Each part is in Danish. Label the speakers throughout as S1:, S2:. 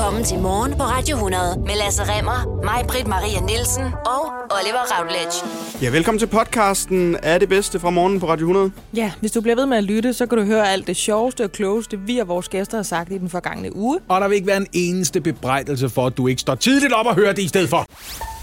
S1: Velkommen til Morgen på Radio 100 med Lasse Remmer, mig, Britt Maria Nielsen og Oliver Routledge.
S2: Ja, velkommen til podcasten Er det bedste fra morgen på Radio 100.
S3: Ja, hvis du bliver ved med at lytte, så kan du høre alt det sjoveste og klogeste, vi og vores gæster har sagt i den forgangne uge.
S4: Og der vil ikke være en eneste bebrejdelse for, at du ikke står tidligt op og hører det i stedet for.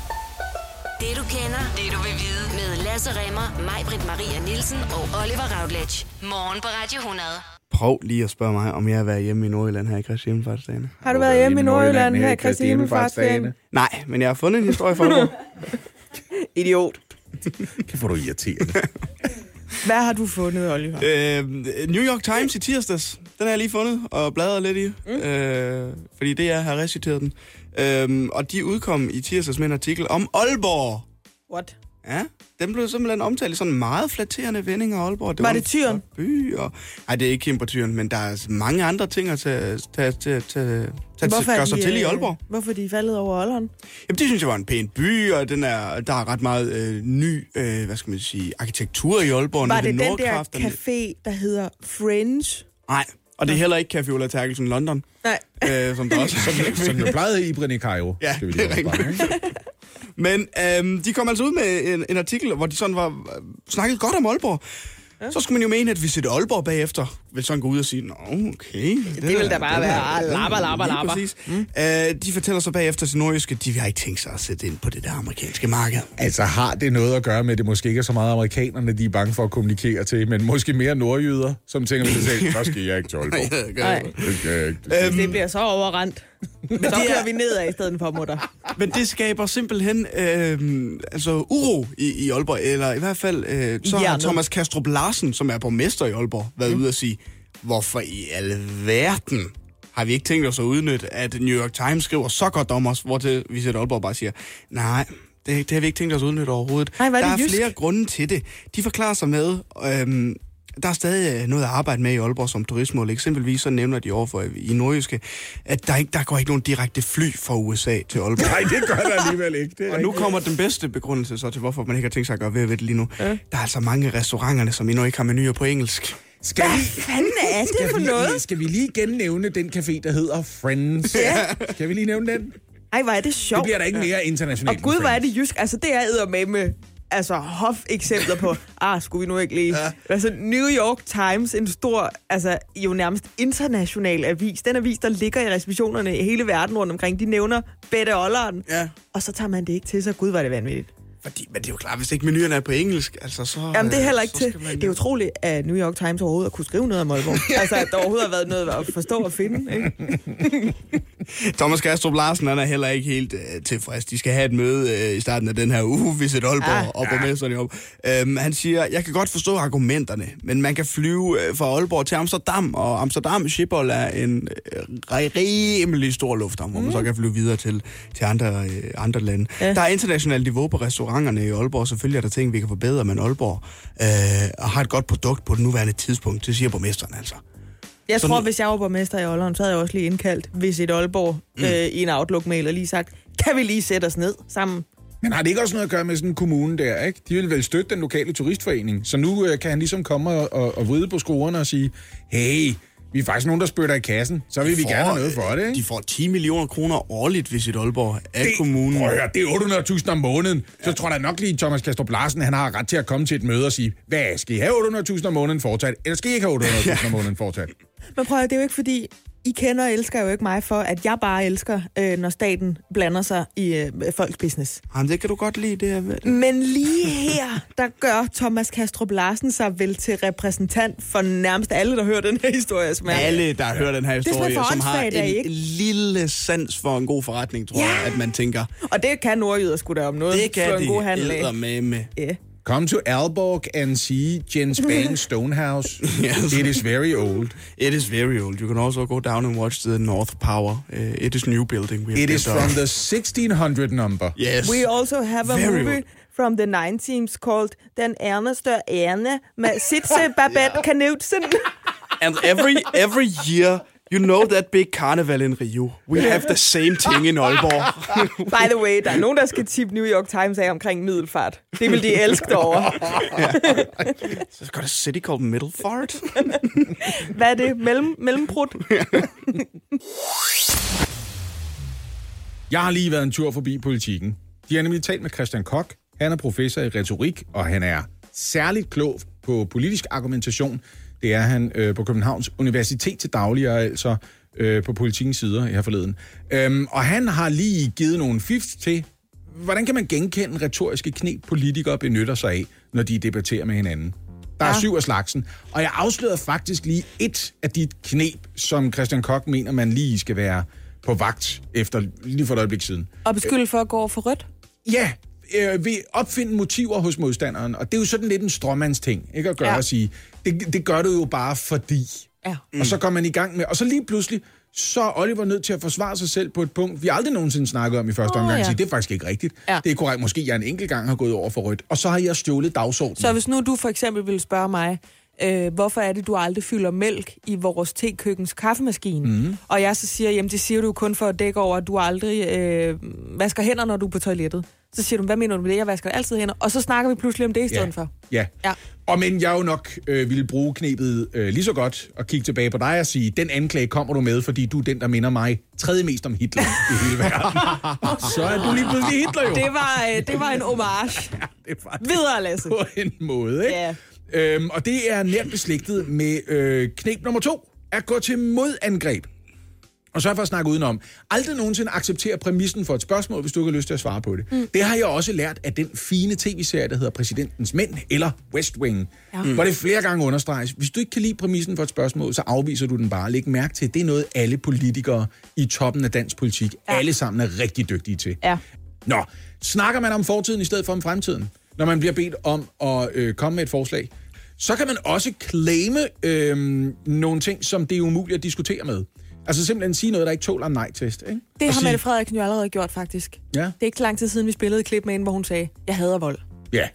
S1: Det du kender, det du vil vide med Lasse Remmer, mig, Britt Maria Nielsen og Oliver Routledge. Morgen på Radio 100.
S2: Prøv lige at spørge mig, om jeg har været hjemme i Nordjylland her i Kristi Himmelfartsdagene.
S3: Har du været hjemme i Nordjylland her i Kristi Himmelfartsdagene?
S2: Nej, men jeg har fundet en historie for dig.
S3: Idiot.
S4: Kan få du irriterende.
S3: Hvad har du fundet, Oliver?
S2: New York Times i tirsdags. Den har jeg lige fundet og bladret lidt i. Fordi det jeg har reciteret den. Og de udkom i tirsdags med en artikel om Aalborg.
S3: What?
S2: Ja, den blev simpelthen omtalt i sådan meget flatterende vendinger af Aalborg.
S3: Var det Tyren?
S2: Nej, det er ikke Kim på Tyren, men der er mange andre ting at gøre sig til i Aalborg.
S3: Hvorfor de er faldet over Aalborg?
S2: Jamen, det synes jeg var en pæn by, og der er ret meget ny, arkitektur i Aalborg.
S3: Var det den der café, der hedder Fringe?
S2: Nej, og det er heller ikke Café Ulla Terkelsen London.
S3: Nej.
S2: Som der også
S4: som jo plejede Ibrin i Cairo.
S2: Ja, det er rigtigt. Men de kom altså ud med en artikel, hvor de sådan snakket godt om Aalborg. Ja. Så skulle man jo mene, at hvis et Aalborg bagefter vil sådan gå ud og sige, nå, okay.
S3: Det vil da bare være labber.
S2: De fortæller så bagefter til nordjyske, de har ikke tænkt sig at sætte ind på det der amerikanske marked.
S4: Altså har det noget at gøre med, at det måske ikke er så meget amerikanerne, de er bange for at kommunikere til, men måske mere nordjyder, som tænker ved sig selv, så skal jeg ikke til Aalborg.
S3: Nej. Det bliver så overrendt. Men så kører vi nedad i stedet for, mutter.
S2: Men det skaber simpelthen uro i Aalborg, eller i hvert fald så har Thomas Kastrup Larsen, som er borgmester i Aalborg, været ude at sige, hvorfor i alverden har vi ikke tænkt os at udnytte, at New York Times skriver så godt om os, hvor vi sætter Aalborg bare siger, nej, det har vi ikke tænkt os at udnytte overhovedet.
S3: Der er
S2: flere grunde til det. De forklarer sig med... Der er stadig noget at arbejde med i Aalborg som turistmål. Eksempelvis så nævner de overfor i nordjyske, at der går ikke nogen direkte fly fra USA til Aalborg.
S4: Nej, det gør der alligevel ikke.
S2: Og nu kommer den bedste begrundelse så til, hvorfor man ikke har tænkt sig at gøre ved det lige nu. Ja. Der er altså mange restauranterne, som endnu ikke har menuer på engelsk.
S3: Hvad fanden er det for noget?
S4: Skal vi lige gennemnævne den café, der hedder Friends? Ja. Skal vi lige nævne den?
S3: Ej, hvor er det sjovt.
S4: Det bliver da ikke mere internationalt.
S3: Og gud, hvor er det jysk. Altså, det er eddermame hof-eksempler på, skulle vi nu ikke lige... Ja. Altså, New York Times, en stor, jo nærmest international avis. Den avis, der ligger i receptionerne i hele verden rundt omkring, de nævner Bette Olleren. Ja. Og så tager man det ikke til sig. Gud, var det vanvittigt.
S2: Men det er jo klart, hvis ikke menuerne er på engelsk, altså så...
S3: Jamen, det er heller ikke til. Det er utroligt, at New York Times overhovedet har kunne skrive noget om Aalborg. Altså, at der overhovedet har været noget at forstå og finde, ikke?
S2: Thomas Kastrup Larsen, han er heller ikke helt tilfreds. De skal have et møde i starten af den her uge, hvis et Aalborg og borgmesteren op. Han siger, jeg kan godt forstå argumenterne, men man kan flyve fra Aalborg til Amsterdam, og Amsterdam Schiphol er en rimelig stor lufthavn, hvor man så kan flyve videre til andre lande. Ja. Der er internationalt niveau på restauranterne i Aalborg. Selvfølgelig er der ting, vi kan forbedre, men Aalborg har et godt produkt på det nuværende tidspunkt. Det siger borgmesteren altså.
S3: Jeg tror, hvis jeg var borgmester i Aalborg, så havde jeg også lige indkaldt Visit Aalborg i en Outlook-mail og lige sagt, kan vi lige sætte os ned sammen?
S4: Men har det ikke også noget at gøre med sådan en kommune der, ikke? De vil vel støtte den lokale turistforening, så nu kan han ligesom komme og vride på skruerne og sige, hey, vi er faktisk nogen, der spytter i kassen, så vil vi gerne have noget for det, ikke?
S2: De får 10 millioner kroner årligt, hvis et Aalborg af kommunen.
S4: Prøv at høre, det er 800.000 om måneden. Så tror jeg nok lige, Thomas Kastrup Larsen, han har ret til at komme til et møde og sige, hvad, skal I have 800.000 om måneden fortsat, eller skal I ikke have 800.000 om måneden fortsat?
S3: Men prøv at høre, det er jo ikke fordi, I kender og elsker jo ikke mig for, at jeg bare elsker, når staten blander sig i folks business.
S2: Jamen, det kan du godt lide, det her.
S3: Men lige her, der gør Thomas Kastrup Larsen sig vel til repræsentant for nærmest alle, der hører den her historie.
S2: Alle, der hører den her historie, som har en lille sans for en god forretning, tror jeg, at man tænker.
S3: Og det kan nordjyder sgu da om noget.
S2: Det kan de med.
S3: Ja.
S4: Come to Aalborg and see Jens Bang Stonehouse. Yes. It is very old.
S2: It is very old. You can also go down and watch the North Power. It is new building.
S4: It is from the 1600 number.
S2: Yes.
S3: We also have a movie from the 19th called Den Erneste Erne med Sitze Babette Knudsen.
S2: And every year... You know that big carnival in Rio. We have the same thing in Aalborg.
S3: By the way, der er nogen, der skal tippe New York Times af omkring Middelfart. Det vil de elske derovre.
S2: So it's got a city called Middelfart.
S3: Hvad er det? Mellemprut?
S4: Jeg har lige været en tur forbi Politikken. De har nemlig talt med Christian Koch. Han er professor i retorik, og han er særligt klog på politisk argumentation. Det er han på Københavns Universitet til daglig, og altså på Politikens sider her forleden. Og han har lige givet nogle fifs til, hvordan kan man genkende retoriske knep, politikere benytter sig af, når de debatterer med hinanden. Der er 7 af slagsen, og jeg afslørede faktisk lige et af de knep, som Christian Koch mener, man lige skal være på vagt efter lige for et øjeblik siden.
S3: Og beskylde for at gå over for rødt?
S4: Ja, ved opfinde motiver hos modstanderen, og det er jo sådan lidt en stråmandsting, ikke at gøre at sige, det gør du jo bare fordi. Ja. Og så går man i gang med, og så lige pludselig, så er Oliver nødt til at forsvare sig selv på et punkt, vi aldrig nogensinde snakket om i første omgang. Ja. Det er faktisk ikke rigtigt. Ja. Det er korrekt, måske jeg en enkelt gang har gået over for rødt, og så har jeg stjålet dagsordenen.
S3: Så hvis nu du for eksempel ville spørge mig, hvorfor er det, du aldrig fylder mælk i vores tekøkkens kaffemaskine? Og jeg så siger, jamen det siger du kun for at dække over, at du aldrig vasker hænder, når du er på toilettet. Så siger du, hvad mener du med det? Jeg vasker altid hænder. Og så snakker vi pludselig om det i stedet for.
S4: Ja. Og men jeg jo nok ville bruge knebet lige så godt og kigge tilbage på dig og sige, den anklage kommer du med, fordi du er den, der minder mig tredje mest om Hitler i hele verden. Så er du lige pludselig Hitler jo.
S3: Det var en homage.
S4: Ja, det var det.
S3: Videre, Lasse.
S4: På en måde, ikke? Ja. Og det er nært beslægtet med knep nummer 2, at gå til modangreb. Og så for at snakke udenom. Aldrig nogensinde acceptere præmissen for et spørgsmål, hvis du ikke har lyst til at svare på det. Det har jeg også lært af den fine tv-serie, der hedder Præsidentens Mænd, eller West Wing. Hvor det flere gange understreges. Hvis du ikke kan lide præmissen for et spørgsmål, så afviser du den bare. Læg mærke til, det er noget, alle politikere i toppen af dansk politik, alle sammen er rigtig dygtige til. Ja. Nå, snakker man om fortiden i stedet for om fremtiden, når man bliver bedt om at komme med et forslag, så kan man også claime nogle ting, som det er umuligt at diskutere med. Altså simpelthen sige noget, der ikke tåler en nej-test, ikke?
S3: Det har Mette Frederiksen jo allerede gjort, faktisk. Ja. Det er ikke så lang tid siden, vi spillede et klip med hende, hvor hun sagde, jeg hader vold. Ja.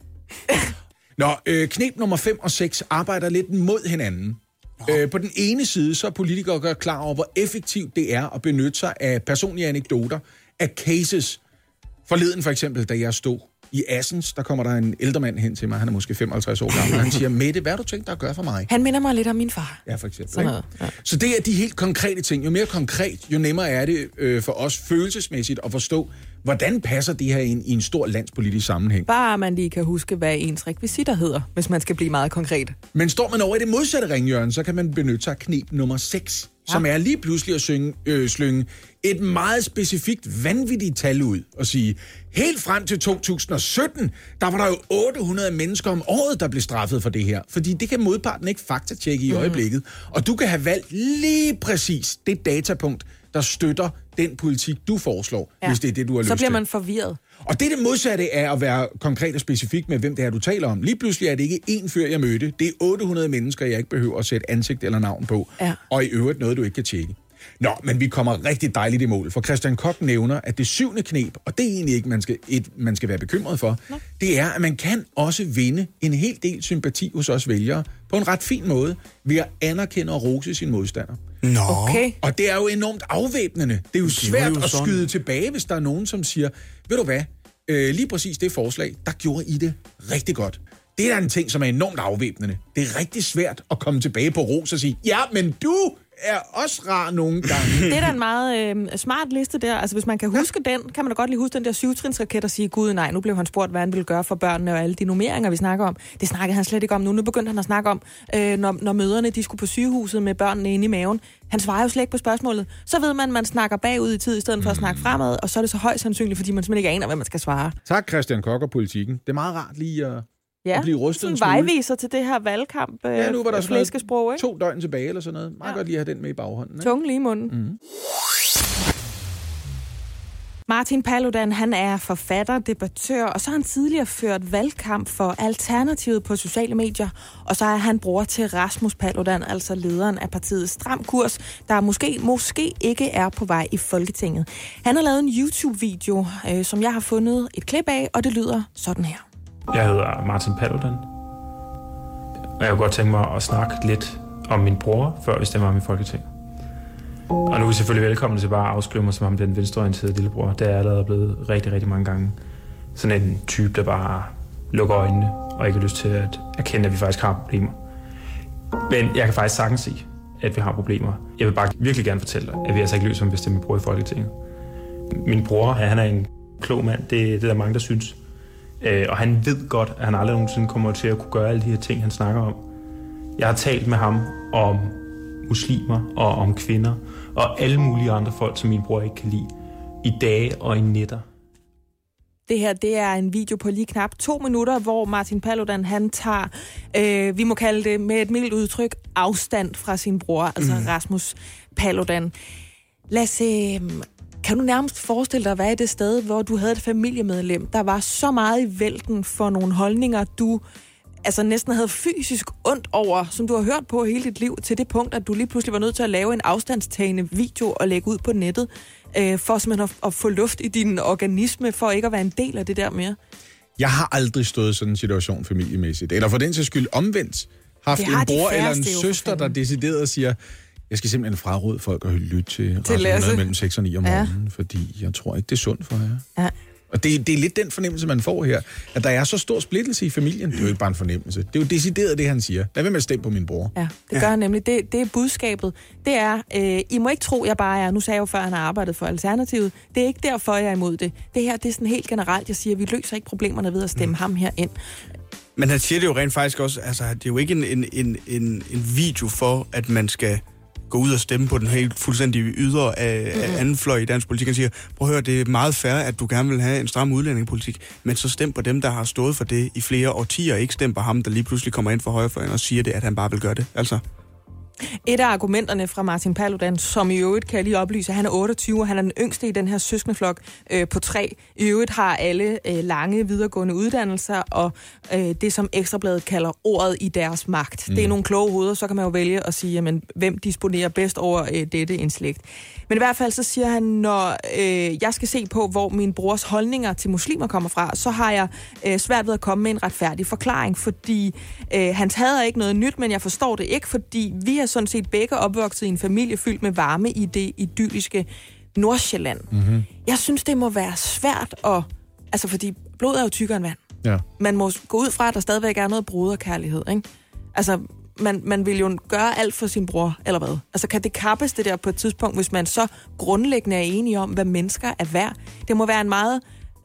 S4: Nå, knep nummer 5 og 6 arbejder lidt mod hinanden. På den ene side, så er politikere gør klar over, hvor effektivt det er at benytte sig af personlige anekdoter, af cases. Forleden for eksempel, da jeg stod i Assens, der kommer der en ældre mand hen til mig, han er måske 55 år gammel, og han siger, Mette, hvad har du tænkt dig at gøre for mig?
S3: Han minder mig lidt om min far.
S4: Ja, for eksempel. Ja. Så det er de helt konkrete ting. Jo mere konkret, jo nemmere er det for os følelsesmæssigt at forstå, hvordan passer det her ind i en stor landspolitisk sammenhæng.
S3: Bare man lige kan huske, hvad ens rekvisitter hedder, hvis man skal blive meget konkret.
S4: Men står man over i det modsatte ringhjørne, så kan man benytte sig af knep nummer 6, som er lige pludselig at slynge et meget specifikt vanvittigt tal ud og sige, helt frem til 2017, der var der jo 800 mennesker om året, der blev straffet for det her. Fordi det kan modparten ikke faktatjekke i øjeblikket. Og du kan have valgt lige præcis det datapunkt, der støtter den politik, du foreslår, hvis det er det, du har lyst til.
S3: Så bliver man forvirret.
S4: Og det modsatte af at være konkret og specifik med, hvem det er, du taler om. Lige pludselig er det ikke én fyr, jeg mødte. Det er 800 mennesker, jeg ikke behøver at sætte ansigt eller navn på. Ja. Og i øvrigt noget, du ikke kan tjekke. Nå, men vi kommer rigtig dejligt i mål, for Christian Koch nævner, at det 7. knep, og det er egentlig ikke, man skal være bekymret for, det er, at man kan også vinde en hel del sympati hos os vælgere på en ret fin måde, ved at anerkende og rose sin modstander.
S2: Nå.
S3: Okay.
S4: Og det er jo enormt afvæbnende. Det er jo svært at skyde tilbage, hvis der er nogen, som siger, ved du hvad, lige præcis det forslag, der gjorde I det rigtig godt. Det er en ting, som er enormt afvæbnende. Det er rigtig svært at komme tilbage på ros og sige, ja, men du er også rar nogle gange.
S3: Det er da en meget smart liste der. Altså, hvis man kan huske den, kan man da godt lige huske den der 7-trinsraket og sige, gud nej, nu blev han spurgt, hvad han ville gøre for børnene og alle de nummeringer, vi snakker om. Det snakkede han slet ikke om nu. Nu begyndte han at snakke om, når mødrene de skulle på sygehuset med børnene inde i maven. Han svarer jo slet ikke på spørgsmålet. Så ved man snakker bagud i tid, i stedet for at snakke fremad, og så er det så højst sandsynligt, fordi man simpelthen ikke aner, hvad man skal svare.
S4: Tak, Christian Koch og Politikken. Det er meget rart lige at blive rustet en
S3: smule. Vejviser til det her valgkamp.
S4: Ja, nu var der
S3: flæskesprog, ikke?
S4: 2 døgn tilbage eller sådan noget. Meget godt lige at have den med i baghånden. Ikke?
S3: Tunge lige i munden. Martin Paludan, han er forfatter, debattør, og så har han tidligere ført valgkamp for Alternativet på sociale medier, og så er han bror til Rasmus Paludan, altså lederen af partiet Stram Kurs, der måske ikke er på vej i Folketinget. Han har lavet en YouTube-video, som jeg har fundet et klip af, og det lyder sådan her.
S5: Jeg hedder Martin Paludan, og jeg kunne godt tænke mig at snakke lidt om min bror, før vi stemmer om i Folketinget. Og nu er I selvfølgelig velkommen til bare at afskrive mig som ham den venstreorienterede lillebror. Det er jeg allerede blevet rigtig, rigtig mange gange. Sådan en type, der bare lukker øjnene og ikke har lyst til at erkende, at vi faktisk har problemer. Men jeg kan faktisk sagtens sige, at vi har problemer. Jeg vil bare virkelig gerne fortælle dig, at vi altså ikke løser, om vi stemmer bror i Folketinget. Min bror, han er en klog mand, det er der mange, der synes. Og han ved godt, at han aldrig nogensinde kommer til at kunne gøre alle de her ting, han snakker om. Jeg har talt med ham om muslimer og om kvinder og alle mulige andre folk, som min bror ikke kan lide, i dage og i nætter.
S3: Det her, det er en video på lige knap 2 minutter, hvor Martin Paludan, han tager, vi må kalde det med et mildt udtryk, afstand fra sin bror, altså Rasmus Paludan. Lad os kan du nærmest forestille dig at være i det sted, hvor du havde et familiemedlem, der var så meget i vælten for nogle holdninger, du altså næsten havde fysisk ondt over, som du har hørt på hele dit liv, til det punkt, at du lige pludselig var nødt til at lave en afstandstagende video og lægge ud på nettet, for simpelthen at få luft i din organisme, for ikke at være en del af det der mere? Jeg
S4: har aldrig stået i sådan en situation familiemæssigt. Eller for den til skyld omvendt haft en bror eller en søster, der decideret siger, jeg skal simpelthen fraråde folk at lytte til Radio mellem 6 og 9 om morgenen, fordi jeg tror ikke, det er sundt for jer. Ja. Og det er lidt den fornemmelse, man får her, at der er så stor splittelse i familien. Det er jo ikke bare en fornemmelse. Det er jo decideret det, han siger. Lad være med at stemme på min bror. Ja, det gør han nemlig. Det er budskabet. Det er, I må ikke tro, jeg bare er, nu sagde jeg jo før, han har arbejdet for Alternativet. Det er ikke derfor, jeg er imod det. Det her, det er sådan helt generelt, jeg siger, vi løser ikke problemerne ved at stemme ham her ind.
S2: Men han siger det jo rent faktisk også, altså det er jo ikke en video for, at man skal gå ud og stemme på den helt fuldstændig ydre af anden fløj i dansk politik. Han siger, prøv at høre, det er meget fair, at du gerne vil have en stram udlændingepolitik, men så stem på dem, der har stået for det i flere årtier, ikke stem på ham, der lige pludselig kommer ind for højrefløjen og siger det, at han bare vil gøre det. Altså.
S3: Et af argumenterne fra Martin Paludan, som i øvrigt kan jeg lige oplyse, han er 28, og han er den yngste i den her søskendeflok på 3. I øvrigt har alle lange videregående uddannelser, og det som Ekstrabladet kalder ordet i deres magt. Det er nogle kloge hoveder, så kan man jo vælge at sige, jamen, hvem disponerer bedst over dette indslægt. Men i hvert fald så siger han, når jeg skal se på, hvor min brors holdninger til muslimer kommer fra, så har jeg svært ved at komme med en retfærdig forklaring, fordi hans had er ikke noget nyt, men jeg forstår det ikke, fordi vi er sådan set begge opvokset i en familie fyldt med varme i det idylliske Nordsjælland. Mm-hmm. Jeg synes, det må være svært at... Altså, fordi blod er jo tykkere end vand. Ja. Man må gå ud fra, at der stadigvæk er noget broderkærlighed, ikke? Altså, man vil jo gøre alt for sin bror, eller hvad? Altså, kan det kappes det der på et tidspunkt, hvis man så grundlæggende er enige om, hvad mennesker er værd? Det må være en meget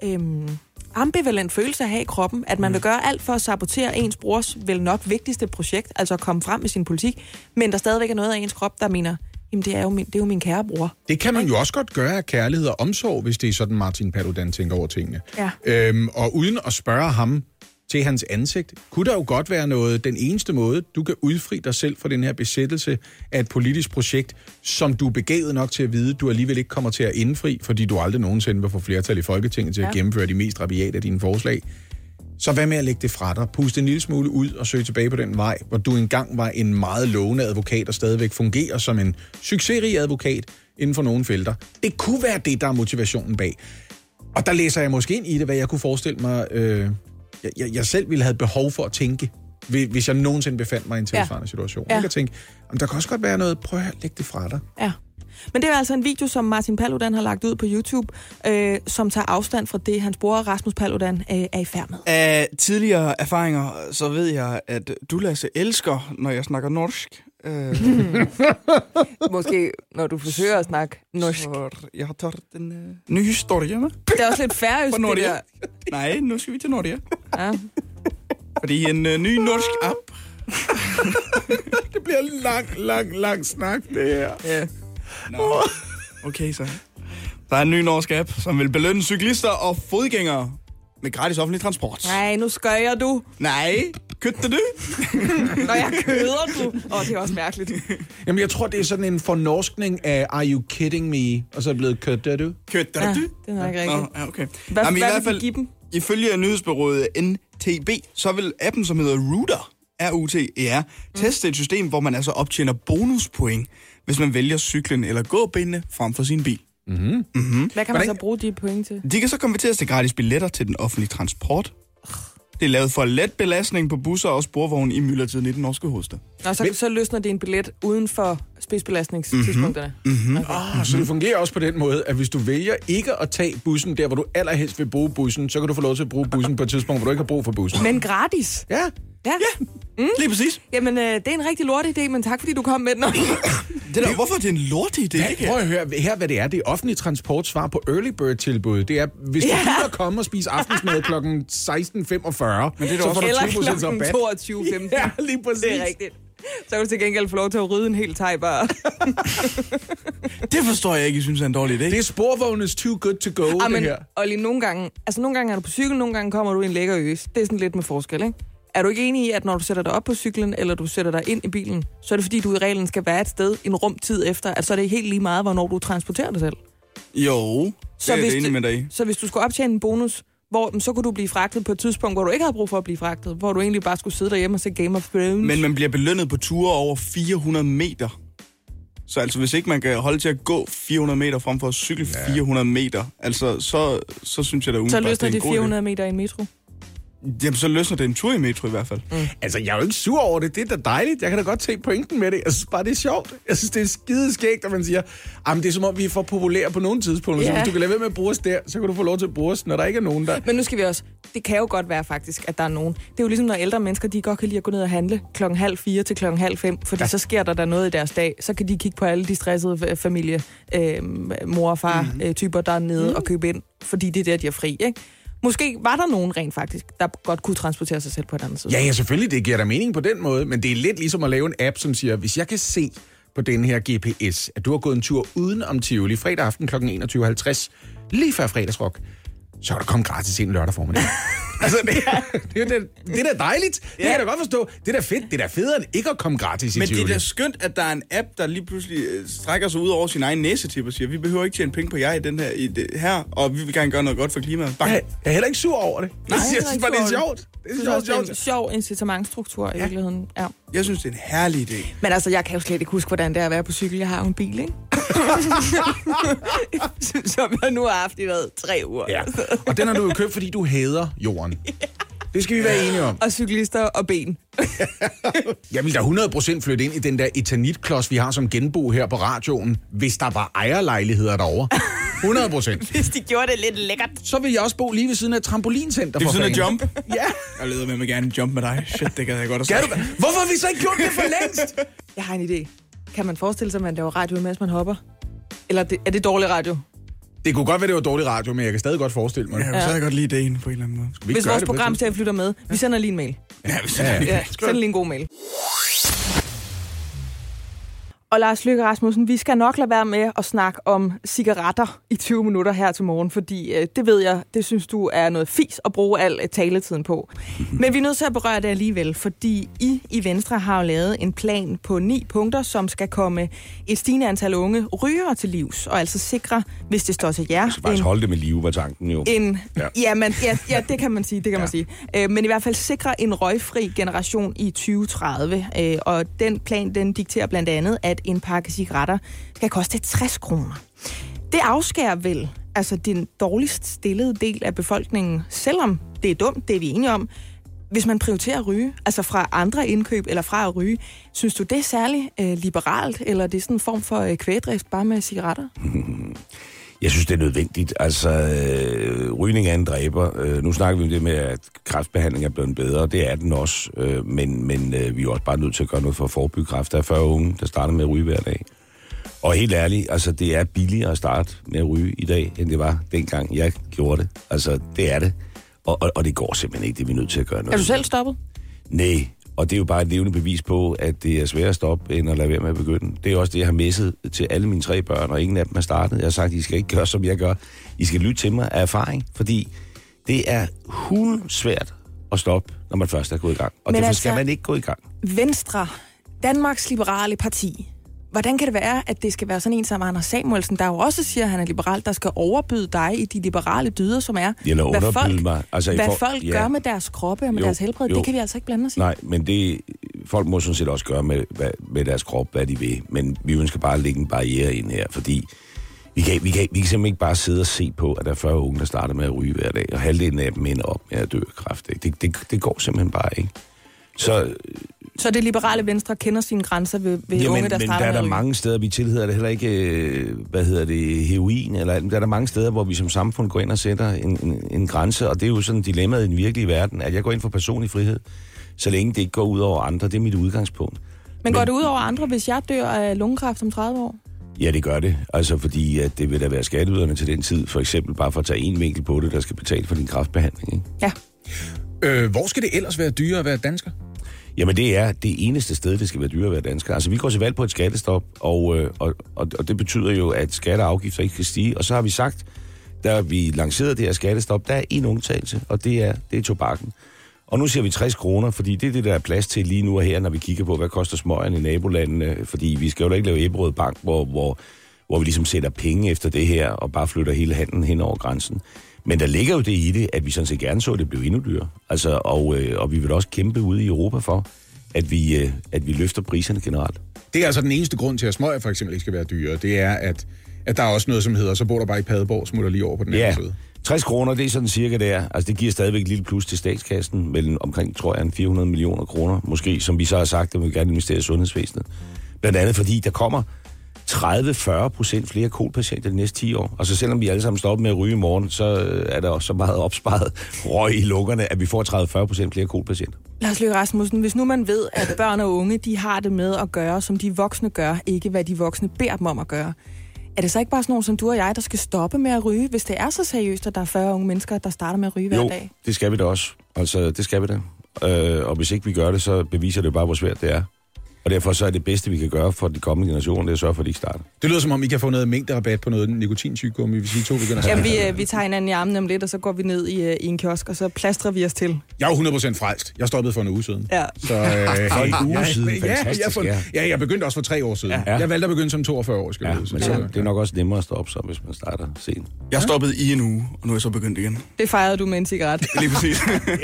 S3: ambivalent følelse at have i kroppen, at man vil gøre alt for at sabotere ens brors vel nok vigtigste projekt, altså at komme frem med sin politik, men der stadigvæk er noget af ens krop, der mener, jamen det er jo min kære bror. Det kan man jo også godt gøre af kærlighed og omsorg, hvis det er sådan, Martin Paludan tænker over tingene. Ja. Og uden at spørge ham til hans ansigt, kunne der jo godt være noget, den eneste måde, du kan udfri dig selv fra den her besættelse af et politisk projekt, som du er begavet nok til at vide, du alligevel ikke kommer til at indfri, fordi du aldrig nogensinde vil få flertal i Folketinget til at gennemføre de mest rabiate af dine forslag. Så hvad med at lægge det fra dig? Puste en lille smule ud og søge tilbage på den vej, hvor du engang var en meget lovende advokat og stadigvæk fungerer som en succesrig advokat inden for nogle felter. Det kunne være det, der er motivationen bag. Og der læser jeg måske ind i det, hvad jeg kunne forestille mig... Jeg selv ville have behov for at tænke, hvis jeg nogensinde befandt mig i en tilsvarende situation. Jeg kan tænke, der kan også godt være noget, prøv at lægge det fra dig. Ja. Men det er altså en video, som Martin Paludan har lagt ud på YouTube, som tager afstand fra det, hans bror Rasmus Paludan er i færd med. Af
S2: tidligere erfaringer, så ved jeg, at du, Lasse, elsker, når jeg snakker norsk.
S3: Måske, når du forsøger at snakke norsk.
S2: Så jeg har taget en ny historie med.
S3: Det er også lidt færøsk, det der.
S2: Nej, nu skal vi til Norge. Ja. Fordi en ny norsk app. Det bliver lang snak, det her. Ja. Nå. Okay, så. Der er en ny norsk app, som vil belønne cyklister og fodgængere med gratis offentlig transport.
S3: Nej, nu skøjer du.
S2: Nej, kødte du?
S3: Når jeg køder du. Det er også mærkeligt.
S4: Jamen, jeg tror, det er sådan en fornorskning af Are you kidding me? Og så er det blevet kødte du.
S2: Kødte du?
S3: Det er nok rigtigt.
S2: Ja, okay.
S3: Hvad vil du give dem?
S2: Ifølge nyhedsbureauet NTB, så vil appen, som hedder Router, R-U-T-E-R, teste et system, hvor man altså optjener bonuspoint, hvis man vælger cyklen eller gåbenene frem for sin bil.
S3: Mm-hmm. Mm-hmm. Hvad kan man så bruge de point til?
S2: De kan så konverteres til gratis billetter til den offentlige transport. Det er lavet for let belastning på busser og sporvogne i myldretiden i den norske hovedstad.
S3: Og så løsner det en billet uden for spidsbelastningstidspunkterne.
S4: Så det fungerer også på den måde, at hvis du vælger ikke at tage bussen der, hvor du allerhelst vil bruge bussen, så kan du få lov til at bruge bussen på et tidspunkt, hvor du ikke har brug for bussen.
S3: Men gratis.
S4: Ja.
S2: Lige præcis.
S3: Jamen, det er en rigtig lortidé, men tak fordi du kom med den.
S2: Hvorfor er det en lortidé?
S4: Prøv at høre her, hvad det er. Det er offentlig transport svar på early bird-tilbud. Det er, hvis du gider komme og spise aftensmad kl. 16.45, men det er så får du 20% rabat.
S3: Eller 22.15.
S4: Ja, lige præcis.
S3: Det er rigtigt. Så kan du til gengæld få lov til at rydde en hel thai bare.
S2: Det forstår jeg ikke, I synes er en dårlig idé.
S4: Det er sporvognes too good to go, det her.
S3: Olli, nogle gange er du på cykel, nogle gange kommer du i en lækker øs. Det er sådan lidt med forskel, ikke? Er du ikke enig i, at når du sætter dig op på cyklen, eller du sætter dig ind i bilen, så er det fordi, du i reglen skal være et sted en rumtid efter, at så er det helt lige meget, hvornår du transporterer dig selv?
S2: Jo, det er det enig med dig i.
S3: Så hvis du skulle optjene en bonus, så kunne du blive fragtet på et tidspunkt, hvor du ikke havde brug for at blive fragtet, hvor du egentlig bare skulle sidde derhjemme og se Game of Thrones.
S2: Men man bliver belønnet på ture over 400 meter. Så altså, hvis ikke man kan holde til at gå 400 meter frem for at cykle 400 meter, altså, så synes jeg, der er umiddelbart,
S3: så løsner de 400 meter i en metro?
S2: Jamen, så løsner det en tur i metro i hvert fald.
S4: Altså, jeg er jo ikke sur over det. Det er da dejligt. Jeg kan da godt se pointen med det. Jeg synes bare, det er sjovt. Jeg synes, det er skide skægt, at man siger, det er som om, vi er for populære på nogle tidspunkter. Ja. Så hvis du kan lade være med at bruge os der, så kan du få lov til at bruge os, når der ikke er nogen der.
S3: Men nu skal vi også... Det kan jo godt være faktisk, at der er nogen. Det er jo ligesom, når ældre mennesker, de godt kan lide at gå ned og handle 3:30 til 4:30, fordi så sker der noget i deres dag. Så kan de kigge på alle de stressede familie, mor og far, typer, der er nede og købe ind, fordi det er der, de er fri, ikke? Måske var der nogen rent faktisk, der godt kunne transportere sig selv på et andet side.
S4: Ja, selvfølgelig, det giver da mening på den måde, men det er lidt ligesom at lave en app, som siger, hvis jeg kan se på den her GPS, at du har gået en tur uden om Tivoli fredag aften kl. 21.50, lige før fredagsrock, så kan der komme gratis ind lørdag formiddag. Altså, det er da dejligt. Det kan jeg da godt forstå. Det er da fedt. Det er da federe end ikke at komme gratis i
S2: Men
S4: Tivoli.
S2: det er da skønt, at der er en app, der lige pludselig strækker sig ud over sin egen næsetip og siger, vi behøver ikke tjene penge på jer i den her, og vi vil gerne gøre noget godt for klimaet.
S4: Jeg er heller ikke sur over det.
S3: Nej,
S4: jeg synes bare, det er sjovt. Det er
S3: en sjov incitamentstruktur i virkeligheden. Ja.
S2: Jeg synes, det er en herlig idé.
S3: Men altså, jeg kan jo slet ikke huske, hvordan det er at være på cykel. Jeg har jo en bil, ikke? Som jeg nu har haft i 3 uger.
S4: Ja. Og den har du jo købt, fordi du hader jorden. Det skal vi være enige om.
S3: Og cyklister og ben.
S4: Jeg vil da 100% flytte ind i den der etanitklods, vi har som genbo her på radioen, hvis der var ejerlejligheder derovre. 100%.
S3: Hvis de gjorde det lidt lækkert.
S4: Så vil jeg også bo lige ved siden af et trampolincenter.
S2: Det er sådan en jump?
S4: Ja.
S2: Jeg leder med mig gerne en jump med dig. Shit, det kan jeg godt at sige.
S4: Hvorfor har vi så ikke gjort det for længst?
S3: Jeg har en idé. Kan man forestille sig, at man laver radio, mens man hopper? Eller er det dårlig radio?
S4: Det kunne godt være, det var dårlig radio, men jeg kan stadig godt forestille mig det.
S2: Jeg kan stadig godt lide ideen på en eller anden måde.
S3: Hvis vores programchef flytter med, vi sender lige en mail.
S2: Ja, vi sender
S3: lige en god mail. Og Lars Løkke Rasmussen, vi skal nok lade være med at snakke om cigaretter i 20 minutter her til morgen, fordi det ved jeg, det synes du er noget fis at bruge al taletiden på. Men vi er nødt til at berøre det alligevel, fordi I Venstre har jo lavet en plan på 9 punkter, som skal komme et stigende antal unge rygere til livs, og altså sikre, hvis det står til jer...
S6: Du skal faktisk holde det med liv, var tanken jo.
S3: Ja, det kan man sige, man sige. Men i hvert fald sikre en røgfri generation i 2030, og den plan, den dikterer blandt andet, at en pakke cigaretter skal koste 60 kroner. Det afskærer vel altså den dårligst stillede del af befolkningen, selvom det er dumt, det er vi enige om, hvis man prioriterer at ryge, altså fra andre indkøb eller fra at ryge. Synes du, det er særlig liberalt, eller er det sådan en form for kvægdrift bare med cigaretter?
S6: Jeg synes, det er nødvendigt. Altså, rygning er en dræber. Nu snakker vi om det med, at kræftbehandling er blevet bedre. Det er den også. Men vi er også bare nødt til at gøre noget for at forebygge kræft. Der er 40 unge, der starter med at ryge hver dag. Og helt ærligt, altså, det er billigere at starte med at ryge i dag, end det var dengang jeg gjorde det. Altså, det er det. Og det går simpelthen ikke, det vi er nødt til at gøre noget.
S3: Er du selv stoppet?
S6: Nej. Og det er jo bare et levende bevis på, at det er svært at stoppe, end at lade være med at begynde. Det er også det, jeg har messet til alle mine 3 børn, og ingen af dem er startet. Jeg har sagt, I skal ikke gøre, som jeg gør. I skal lytte til mig af erfaring, fordi det er svært at stoppe, når man først er gået i gang. Og derfor skal man ikke gå i gang.
S3: Venstre, Danmarks Liberale Parti. Hvordan kan det være, at det skal være sådan en som Anders Samuelsen, der jo også siger, at han er liberal, der skal overbyde dig i de liberale dyder, som er, hvad folk gør med deres kroppe og med deres helbred? Det kan vi altså ikke blande os i.
S6: Nej, men det folk må sådan set også gøre med deres krop, hvad de vil. Men vi ønsker bare at lægge en barriere ind her, fordi vi kan simpelthen ikke bare sidde og se på, at der er 40 unge, der starter med at ryge hver dag, og halvdelen af dem ender op med at dø af kræft. Det går simpelthen bare ikke. Så
S3: Så det liberale Venstre kender sine grænser ved unge, der starter med
S6: men der er der mange steder, vi tilhører det heller ikke, heroin, eller der er der mange steder, hvor vi som samfund går ind og sætter en grænse, og det er jo sådan dilemmaet i den virkelige verden, at jeg går ind for personlig frihed, så længe det ikke går ud over andre. Det er mit udgangspunkt.
S3: Men går det ud over andre, hvis jeg dør af lungekræft om 30 år?
S6: Ja, det gør det. Altså fordi, at det vil da være skatteyderne til den tid, for eksempel bare for at tage en vinkel på det, der skal betale for din kræftbehandling, ikke?
S3: Ja.
S4: Hvor skal det ellers være dyrere at være dansker?
S6: Jamen, det er det eneste sted, det skal være dyrere at være dansker. Altså, vi går til valg på et skattestop, og det betyder jo, at skatter og afgifter ikke skal stige. Og så har vi sagt, da vi lancerede det her skattestop, der er en undtagelse, og det er tobakken. Og nu siger vi 60 kroner, fordi det er det, der er plads til lige nu og her, når vi kigger på, hvad koster smøgerne i nabolandene. Fordi vi skal jo da ikke lave Ebberød Bank, hvor vi ligesom sætter penge efter det her, og bare flytter hele handlen hen over grænsen. Men der ligger jo det i det, at vi sådan set gerne så, at det blev endnu dyrere. Altså, og vi vil også kæmpe ude i Europa for, at vi løfter priserne generelt.
S4: Det er altså den eneste grund til, at smøger for eksempel ikke skal være dyrere. Det er, at der er også noget, som hedder, så bor der bare i Padborg, smutter lige over på den anden side.
S6: 60 kroner, det er sådan cirka der. Altså, det giver stadigvæk et lille plus til statskassen, mellem omkring, tror jeg, 400 millioner kroner. Måske, som vi så har sagt, at vi gerne investere i sundhedsvæsenet. Blandt andet fordi, der kommer 30-40% flere kolpatienter de næste 10 år. Altså selvom vi alle sammen stopper med at ryge i morgen, så er der også så meget opsparet røg i lungerne, at vi får 30-40% flere kolpatienter.
S3: Lars Løkke Rasmussen, hvis nu man ved, at børn og unge, de har det med at gøre, som de voksne gør, ikke hvad de voksne beder dem om at gøre, er det så ikke bare sådan nogen som du og jeg, der skal stoppe med at ryge, hvis det er så seriøst, at der er 40 unge mennesker, der starter med at ryge hver dag?
S6: Jo, det skal vi da også. Altså, det skal vi da. Og hvis ikke vi gør det, så beviser det bare, hvor svært det er. Og derfor så er det bedste, vi kan gøre for de kommende generationer, det er at sørge for, at de ikke starter.
S4: Det lyder som om, I kan få noget mængderabat på noget nikotintyggegummi, hvis I to begynder at
S3: snakke. Jamen, vi tager hinanden i armen om lidt, og så går vi ned i en kiosk, og så plastrer vi os til.
S4: Jeg er 100% frelst. Jeg stoppede for en uge siden.
S3: Ja.
S6: Så for en uge siden? Fantastisk,
S4: jeg begyndte også for 3 år siden. Ja. Jeg valgte at begynde som 42 år.
S6: Men det er nok også nemmere at stoppe så, hvis man starter sent.
S2: Jeg stoppede i en uge, og nu er jeg så begyndt igen.
S3: Det fejrede du med en cigaret.
S2: Lige præcis.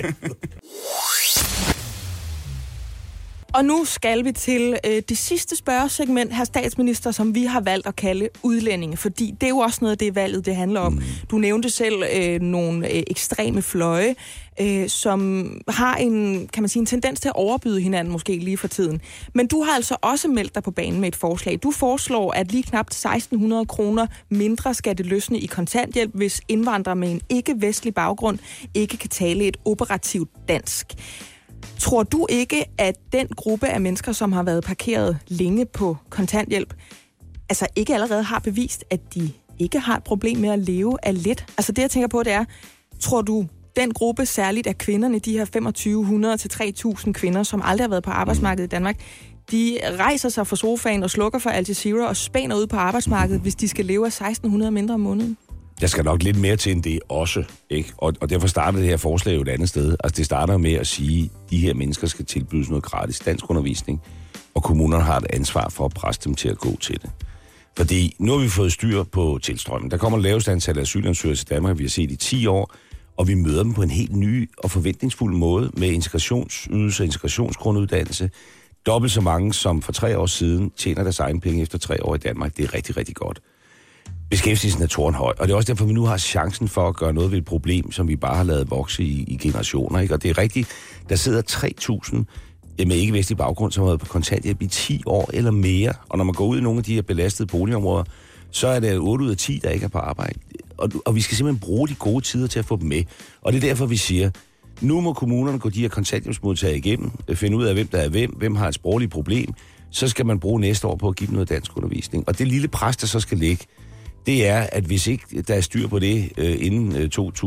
S3: Og nu skal vi til det sidste spørgesegment, herr statsminister, som vi har valgt at kalde udlændinge, fordi det er jo også noget af det valget, det handler om. Du nævnte selv nogle ekstreme fløje, som har en tendens til at overbyde hinanden måske lige for tiden. Men du har altså også meldt dig på banen med et forslag. Du foreslår, at lige knap 1.600 kroner mindre skal det løsne i kontanthjælp, hvis indvandrere med en ikke-vestlig baggrund ikke kan tale et operativt dansk. Tror du ikke, at den gruppe af mennesker, som har været parkeret længe på kontanthjælp, altså ikke allerede har bevist, at de ikke har et problem med at leve af lidt? Altså det, jeg tænker på, det er, tror du, den gruppe, særligt af kvinderne, de her 2.500 til 3.000 kvinder, som aldrig har været på arbejdsmarkedet i Danmark, de rejser sig fra sofaen og slukker for Al Jazeera og spænder ud på arbejdsmarkedet, hvis de skal leve af 1.600 mindre om måneden?
S6: Der skal nok lidt mere til end det også, ikke? Og derfor starter det her forslag jo et andet sted. Altså det starter med at sige, at de her mennesker skal tilbydes noget gratis danskundervisning, og kommunerne har et ansvar for at presse dem til at gå til det. Fordi nu har vi fået styr på tilstrømmen. Der kommer lavest antal asylansøgere til Danmark, vi har set i 10 år, og vi møder dem på en helt ny og forventningsfuld måde med integrationsydelse og integrationsgrunduddannelse. Dobbelt så mange, som for 3 år siden tjener deres egen penge efter 3 år i Danmark. Det er rigtig, rigtig godt. Beskæftigelsen er tårnhøj, og det er også derfor, vi nu har chancen for at gøre noget ved et problem, som vi bare har lavet vokse i generationer. Ikke? Og det er rigtigt, der sidder 3.000 med ikke-vestlig baggrund, som har været på kontanthjælp i 10 år eller mere. Og når man går ud i nogle af de her belastede boligområder, så er det 8 ud af 10, der ikke er på arbejde. Og vi skal simpelthen bruge de gode tider til at få dem med. Og det er derfor, vi siger, nu må kommunerne gå de her kontanthjælpsmodtagere igennem, finde ud af, hvem der er hvem har et sprogligt problem, så skal man bruge næste år på at give dem noget dansk undervisning. Og det lille pres, der så skal ligge, det er, at hvis ikke der er styr på det inden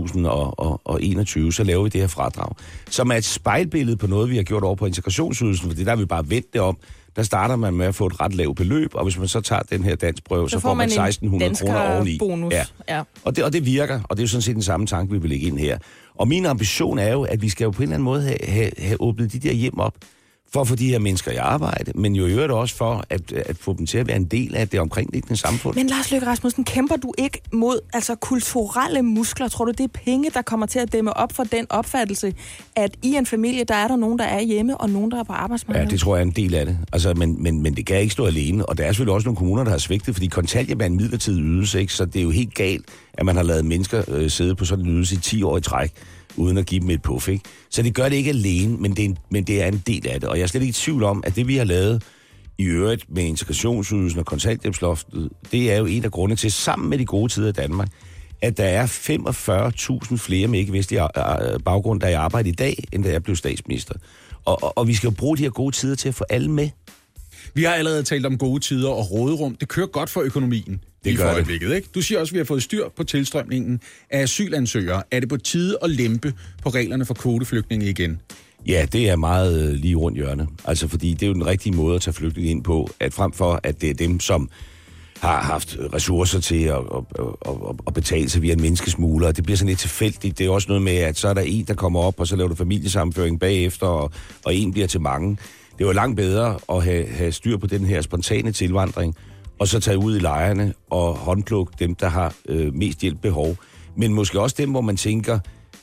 S6: 2021, så laver vi det her fradrag. Som er et spejlbillede på noget, vi har gjort over på integrationsydelsen, for det der har vi bare vendt det om. Der starter man med at få et ret lavt beløb, og hvis man så tager den her danskprøve, så får man 1.600 kroner oveni.
S3: Bonus. Ja.
S6: Og det virker, og det er jo sådan set den samme tanke, vi vil lægge ind her. Og min ambition er jo, at vi skal jo på en eller anden måde have åbnet de der hjem op, for at få de her mennesker i arbejde, men jo i øvrigt også for at få dem til at være en del af det omkringliggende samfund.
S3: Men Lars Løkke Rasmussen, kæmper du ikke mod kulturelle muskler? Tror du, det er penge, der kommer til at dæmme op for den opfattelse, at i en familie, der er der nogen, der er hjemme, og nogen, der er på arbejdsmarkedet?
S6: Ja, det tror jeg er en del af det. Altså, men det kan ikke stå alene, og der er selvfølgelig også nogle kommuner, der har svigtet, fordi kontanthjælp er en midlertidig ydelse, ikke? Så det er jo helt galt, at man har lavet mennesker sidde på sådan en ydelse i 10 år i træk. uden at give dem et puff, ikke? Så det gør det ikke alene, men det er en del af det. Og jeg er slet ikke i tvivl om, at det vi har lavet i øvrigt med integrationsydelsen og kontanthjælpsloftet, det er jo en af grundene til, sammen med de gode tider i Danmark, at der er 45.000 flere med ikke-vestlig baggrund, der er i arbejde i dag, end da jeg blev statsminister. Og vi skal jo bruge de her gode tider til at få alle med.
S4: Vi har allerede talt om gode tider og råderum. Det kører godt for økonomien. Det gør øjeblikket, ikke? Du siger også, at vi har fået styr på tilstrømningen af asylansøgere. Er det på tide at lempe på reglerne for kvoteflygtninge igen?
S6: Ja, det er meget lige rundt hjørne. Altså, fordi det er jo den rigtige måde at tage flygtninge ind på, at frem for, at det er dem, som har haft ressourcer til at betale sig via en menneskesmugler. Det bliver sådan lidt tilfældigt. Det er også noget med, at så er der en, der kommer op, og så laver du familiesammenføring bagefter, og en bliver til mange. Det var langt bedre at have styr på den her spontane tilvandring, og så tage ud i lejrene og håndplukke dem, der har mest hjælp behov. Men måske også dem, hvor man tænker,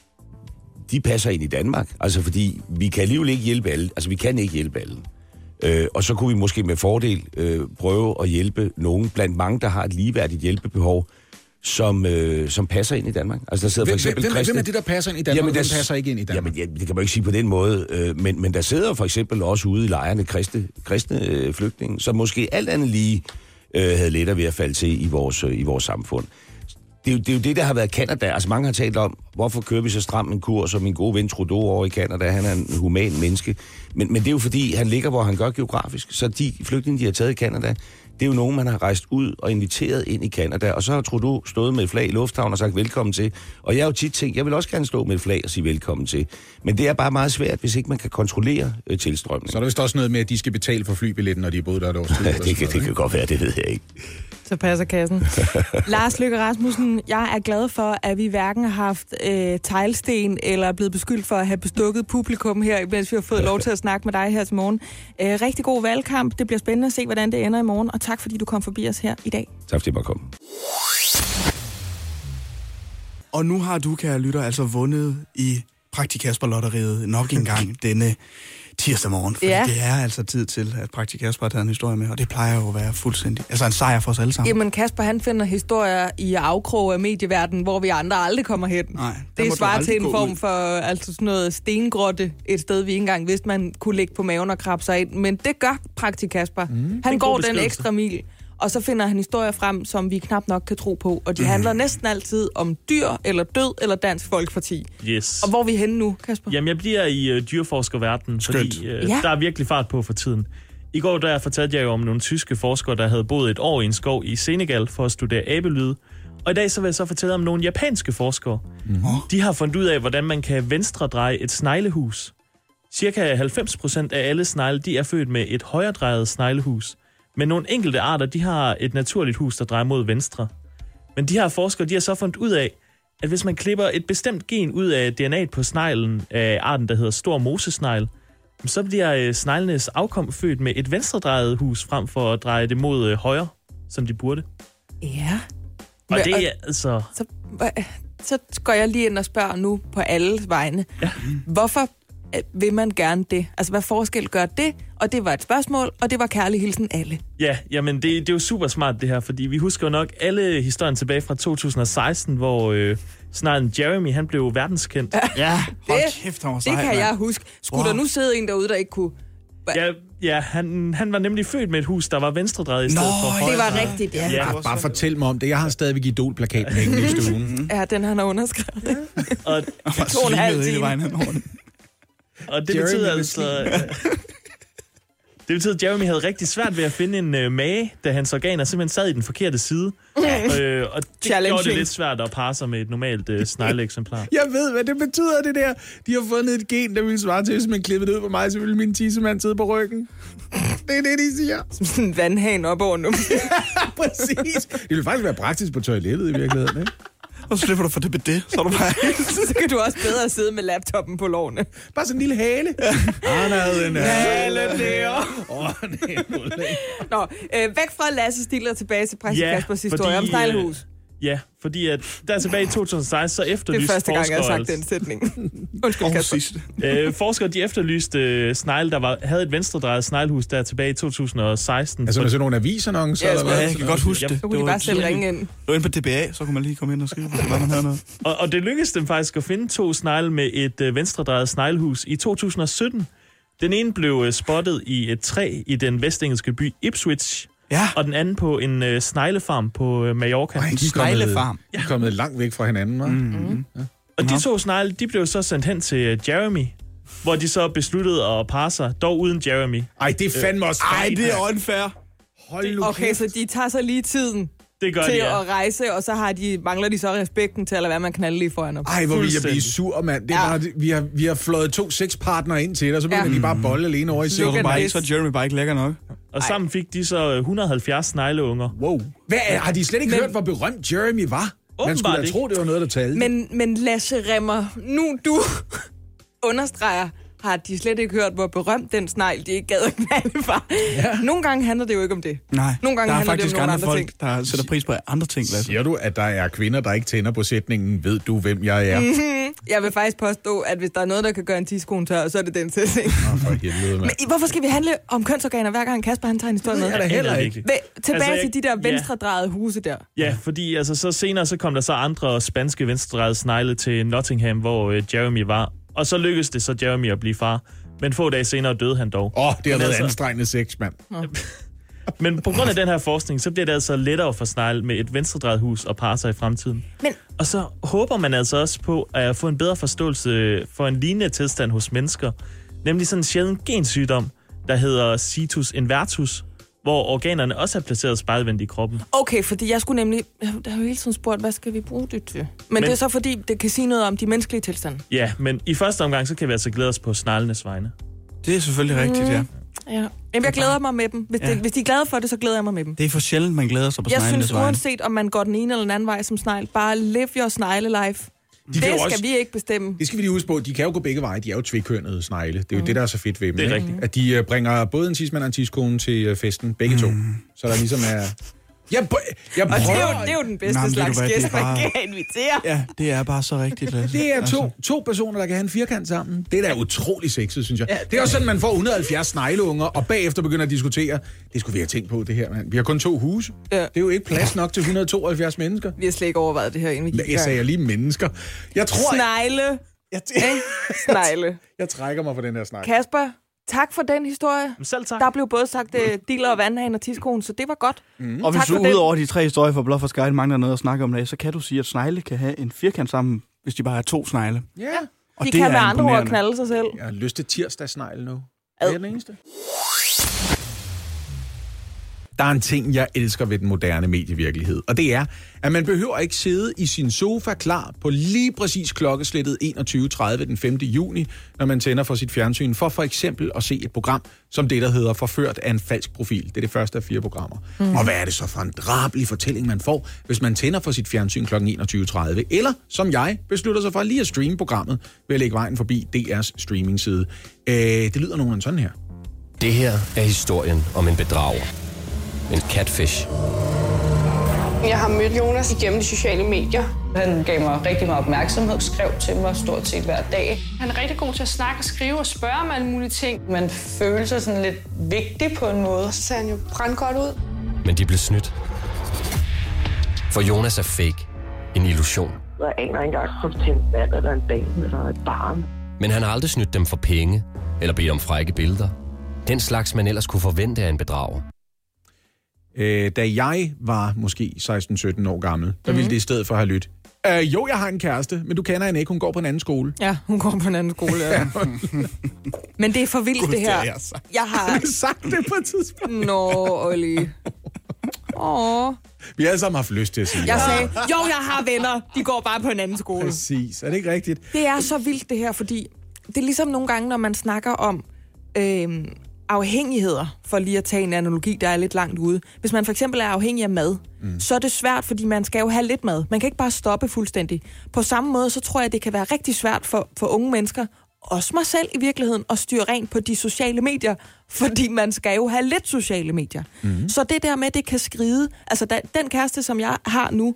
S6: de passer ind i Danmark. Altså fordi vi kan alligevel ikke hjælpe alle. Altså vi kan ikke hjælpe alle. Og så kunne vi måske med fordel prøve at hjælpe nogen blandt mange, der har et ligeværdigt hjælpebehov, som passer ind i Danmark. Altså der sidder for eksempel
S4: hvem er det, der passer ind i Danmark, og hvem passer ikke ind i Danmark?
S6: Jamen, det kan man ikke sige på den måde, men der sidder for eksempel også ude i lejrene kristne flygtninge, som måske alt andet lige havde lettere ved at falde til i vores samfund. Det er jo det, der har været Canada. Altså mange har talt om, hvorfor kører vi så stram en kurs, og min gode ven Trudeau over i Canada, han er en human menneske. Men det er jo fordi, han ligger, hvor han gør geografisk. Så de flygtninge, de har taget i Canada, det er jo nogen, man har rejst ud og inviteret ind i Canada. Og så har Trudeau stået med et flag i lufthavnen og sagt velkommen til. Og jeg har jo tit tænkt, jeg vil også gerne stå med et flag og sige velkommen til. Men det er bare meget svært, hvis ikke man kan kontrollere tilstrømningen.
S4: Så er der vist også noget med, at de skal betale for flybilletten, når de er boet der et års tid.
S6: det kan godt være, det ved jeg ikke.
S3: Så passer kassen. Lars Løkke Rasmussen, jeg er glad for, at vi hverken har haft teglsten eller er blevet beskyldt for at have bestukket publikum her, mens vi har fået lov til at snakke med dig her til morgen. Rigtig god valgkamp. Det bliver spændende at se, hvordan det ender i morgen. Og tak, fordi du kom forbi os her i dag.
S6: Tak, fordi jeg måtte komme.
S2: Og nu har du, kære lytter, altså vundet i Praktikasper-lotteriet nok en gang denne tirsdag morgen. For det er altså tid til, at Praktikasper har taget en historie med, og det plejer jo at være fuldstændig. Altså en sejr for os alle sammen.
S3: Jamen Kasper, han finder historier i afkrog af medieverdenen, hvor vi andre aldrig kommer hen.
S2: Nej,
S3: det svarer til en form for altså sådan noget stengrotte, et sted, vi ikke engang vidste, man kunne ligge på maven og krabbe sig ind. Men det gør Praktikasper. Han går den ekstra mil. Og så finder han historier frem, som vi knap nok kan tro på. Og de handler næsten altid om dyr, eller død, eller Dansk Folkeparti.
S7: Yes.
S3: Og hvor er vi henne nu, Kasper?
S7: Jamen, jeg bliver i dyreforskerverdenen, fordi der er virkelig fart på for tiden. I går der fortalte jeg jo om nogle tyske forskere, der havde boet et år i en skov i Senegal for at studere abelyde. Og i dag så vil jeg så fortælle om nogle japanske forskere. De har fundet ud af, hvordan man kan venstredreje et sneglehus. Cirka 90% af alle snegle, de er født med et højredrejet sneglehus. Men nogle enkelte arter, de har et naturligt hus, der drejer mod venstre. Men de her forskere, de har så fundet ud af, at hvis man klipper et bestemt gen ud af DNA'et på sneglen af arten, der hedder stor mosesnegl, så bliver sneglenes afkom født med et venstredrejet hus, frem for at dreje det mod højre, som de burde.
S3: Ja.
S7: Og det er altså...
S3: Så går jeg lige ind og spørger nu på alles vegne. Ja. Hvorfor vil man gerne det? Altså, hvad forskel gør det? Og det var et spørgsmål, og det var kærlig hilsen alle.
S7: Ja, jamen det er jo super smart det her, fordi vi husker jo nok alle historien tilbage fra 2016, hvor sneglen Jeremy, han blev verdenskendt.
S2: Ja, hold kæft, han var sej,
S3: det kan jeg huske. Skulle der nu sidde en derude, der ikke kunne...
S7: Ja, han var nemlig født med et hus, der var venstredrejet i stedet for højre.
S3: Det var rigtigt, ja.
S4: Bare fortæl mig om det. Jeg har stadigvæk Idol-plakaten hængende i stuen.
S3: Ja, den han har underskrevet.
S7: Ja. Og
S2: 2,5 timer.
S7: Og det betyder altså... Det betyder, at Jeremy havde rigtig svært ved at finde en mage, da hans organer simpelthen sad i den forkerte side. Og det gjorde det lidt svært at parre sig med et normalt snegleeksemplar.
S4: Jeg ved, hvad det betyder, det der. De har fundet et gen, der ville svare til, hvis man klippede det ud på mig, så ville min tissemand sidde på ryggen. Det er det, de siger.
S3: Som sådan en vandhane op over nu.
S4: Præcis. Det ville faktisk være praktisk på toilettet i virkeligheden, ikke?
S2: Og så slipper du for det med det, så er du bare...
S3: Så kan du også bedre sidde med laptoppen på lårene.
S4: Bare sådan en lille hale. Han havde en hale der.
S3: Nå, væk fra Lasse Stiller tilbage til Kaspers historie om sneglehus.
S7: Ja, fordi at der tilbage i 2016, så efterlyste
S3: Det er første gang, jeg har sagt
S7: forskere...
S3: den sætning. Undskyld, Kasper.
S7: Forskere, de efterlyste snegle, der havde et venstredrejet sneglehus der tilbage i 2016.
S4: Altså, sådan nogle avisannoncer?
S3: Ja,
S4: eller hvad?
S2: Jeg kan godt huske det.
S3: Så kunne de bare selv ringe ind.
S2: Det var inde på DBA, så kunne man lige komme ind og skrive, hvis man havde noget.
S7: Og det lykkedes dem faktisk at finde 2 snegle med et venstredrejet sneglehus i 2017. Den ene blev spottet i et træ i den vestengelske by Ipswich, og den anden på en sneglefarm på Mallorca.
S2: En sneglefarm.
S4: De er kommet langt væk fra hinanden, hva'?
S3: Mm-hmm.
S4: Ja.
S7: Og de 2 snegle, de blev så sendt hen til Jeremy, hvor de så besluttede at parre sig, dog uden Jeremy.
S4: Ej, det er fandme også
S2: Ej, det er unfair.
S4: Hold nu
S3: Okay, så de tager så lige tiden
S7: Det gør
S3: til
S7: de, ja.
S3: at rejse, og så mangler de så respekten til at lade være med at knalde lige foran op.
S4: Ej, hvor vil jeg blive sur, mand. Det er bare, vi har fløjet 2 sexpartnere ind til dig, og så begynder de bare bolle alene over i
S3: Look
S4: sengen.
S3: at
S2: Så er Jeremy bare ikke lækker nok.
S7: Og sammen fik de så 170 snegleunger.
S4: Wow. Har de slet ikke hørt, hvor berømt Jeremy var? Man skulle da tro, det var noget, der talte.
S3: Men Lasse Remmer, nu du understreger, har de slet ikke hørt, hvor berømt den snegl, de ikke gad at knalde for. Ja. Nogle gange handler det jo ikke om det.
S2: Nej,
S3: nogle gange
S2: der er
S3: handler
S2: faktisk
S3: det om nogle
S2: andre folk, der sætter pris på andre ting. Lasse.
S4: Siger du, at der er kvinder, der ikke tænder på sætningen, ved du, hvem jeg er?
S3: Mm-hmm. Jeg vil faktisk påstå, at hvis der er noget, der kan gøre en tidskone tør, så er det den sætning.
S4: For helvede, mand.
S3: Men hvorfor skal vi handle om kønsorganer, hver gang Kasper han tager en historie med?
S4: Det er da heller ikke.
S3: Tilbage til de der venstredrejede huse der.
S7: Ja, fordi altså, så senere så kom der så andre spanske venstredrejede snegle til Nottingham, hvor Jeremy var. Og så lykkedes det så Jeremy at blive far. Men få dage senere døde han dog.
S4: Det har været anstrengende sex, mand.
S7: Men på grund af den her forskning, så bliver det altså lettere for snegle med et venstredrejet hus at parre sig i fremtiden. Og så håber man altså også på at få en bedre forståelse for en lignende tilstand hos mennesker. Nemlig sådan en sjælden gensygdom, der hedder situs inversus, hvor organerne også er placeret spejlvendt i kroppen.
S3: Okay, fordi jeg skulle nemlig... Der har jo hele tiden spurgt, hvad skal vi bruge det til? Men det er så fordi, det kan sige noget om de menneskelige tilstande.
S7: Ja, men i første omgang, så kan vi altså glæde os på sneglenes vegne.
S2: Det er selvfølgelig rigtigt, ja.
S3: Ja. Jamen, jeg glæder mig med dem. Hvis de er glade for det, så glæder jeg mig med dem.
S2: Det er for sjældent, man glæder sig på sneglenes
S3: Jeg synes,
S2: vegne.
S3: uanset om man går den ene eller den anden vej som snegl, bare live your snegle life. Det skal vi ikke bestemme.
S4: Det skal vi lige huske på. De kan jo gå begge veje. De er jo tvækønnede snegle. Det er jo det, der er så fedt ved dem.
S7: Det er
S4: ikke? At de bringer både en tidsmand og en tidskone til festen. Begge to. Så der ligesom er... Jeg
S3: og det er jo den bedste slags gæst, man kan invitere.
S2: Ja, det er bare så rigtigt, Lasse.
S4: Det er to personer, der kan have en firkant sammen. Det er da utrolig sexet, synes jeg. Ja, det er også sådan, man får 170 snegleunger, og bagefter begynder at diskutere, det skulle vi have tænkt på, det her, mand. Vi har kun 2 huse. Ja. Det er jo ikke plads nok til 172 mennesker.
S3: Vi har slet ikke overvejet det her, inden vi gik.
S4: Jeg sagde lige mennesker. Jeg tror...
S3: Snegle. Snegle.
S4: Jeg trækker mig for den her snak.
S3: Kasper, tak for den historie.
S7: Selv tak.
S3: Der blev både sagt dealer og vandhagen og tidskonen, så det var godt.
S2: Og hvis du ud over de 3 historier for Bluff og Sky mangler noget at snakke om, så kan du sige, at snegle kan have en firkant sammen, hvis de bare er 2 snegle.
S4: Ja.
S2: Og
S3: de
S2: det
S3: kan med
S2: er
S3: andre ord knalde sig selv.
S4: Jeg har lyst til tirsdagssnegle nu. Det er den eneste. Der er en ting, jeg elsker ved den moderne medievirkelighed, og det er, at man behøver ikke sidde i sin sofa klar på lige præcis klokkeslættet 21.30 den 5. juni, når man tænder for sit fjernsyn, for eksempel at se et program, som det, der hedder Forført af en falsk profil. Det er det første af 4 programmer. Og hvad er det så for en drabelig fortælling, man får, hvis man tænder for sit fjernsyn kl. 21.30, eller som jeg beslutter sig for lige at streame programmet ved at lægge vejen forbi DR's streamingside. Det lyder nogenlunde sådan her.
S8: Det her er historien om en bedrager. En catfish.
S9: Jeg har mødt Jonas igennem de sociale medier.
S10: Han gav mig rigtig meget opmærksomhed, skrev til mig stort set hver dag.
S9: Han er rigtig god til at snakke og skrive og spørge om alle mulige ting.
S10: Man føler sig sådan lidt vigtig på en måde.
S9: Så ser han jo brandgodt ud.
S8: Men de blev snydt. For Jonas er fake. En illusion.
S11: Jeg aner ikke engang, om til en mand eller en dame eller et barn.
S8: Men han har aldrig snydt dem for penge eller bedt om frække billeder. Den slags, man ellers kunne forvente af en bedrager.
S4: Da jeg var måske 16-17 år gammel, der ville det i stedet for have lyttet. Jo, jeg har en kæreste, men du kender hende ikke. Hun går på en anden skole.
S3: Ja, hun går på en anden skole, ja. Men det er for vildt, det her. Jeg har
S4: sagt det på et tidspunkt.
S3: Nå, Olli.
S4: Vi har alle sammen haft lyst til at sige.
S3: Jeg sagde, jo, jeg har venner. De går bare på en anden skole.
S4: Præcis. Er det ikke rigtigt?
S3: Det er så vildt, det her, fordi det er ligesom nogle gange, når man snakker om afhængigheder, for lige at tage en analogi, der er lidt langt ude. Hvis man for eksempel er afhængig af mad, så er det svært, fordi man skal jo have lidt mad. Man kan ikke bare stoppe fuldstændig. På samme måde, så tror jeg, det kan være rigtig svært for unge mennesker, også mig selv i virkeligheden, at styre rent på de sociale medier, fordi man skal jo have lidt sociale medier. Så det der med, det kan skride, altså den kæreste, som jeg har nu,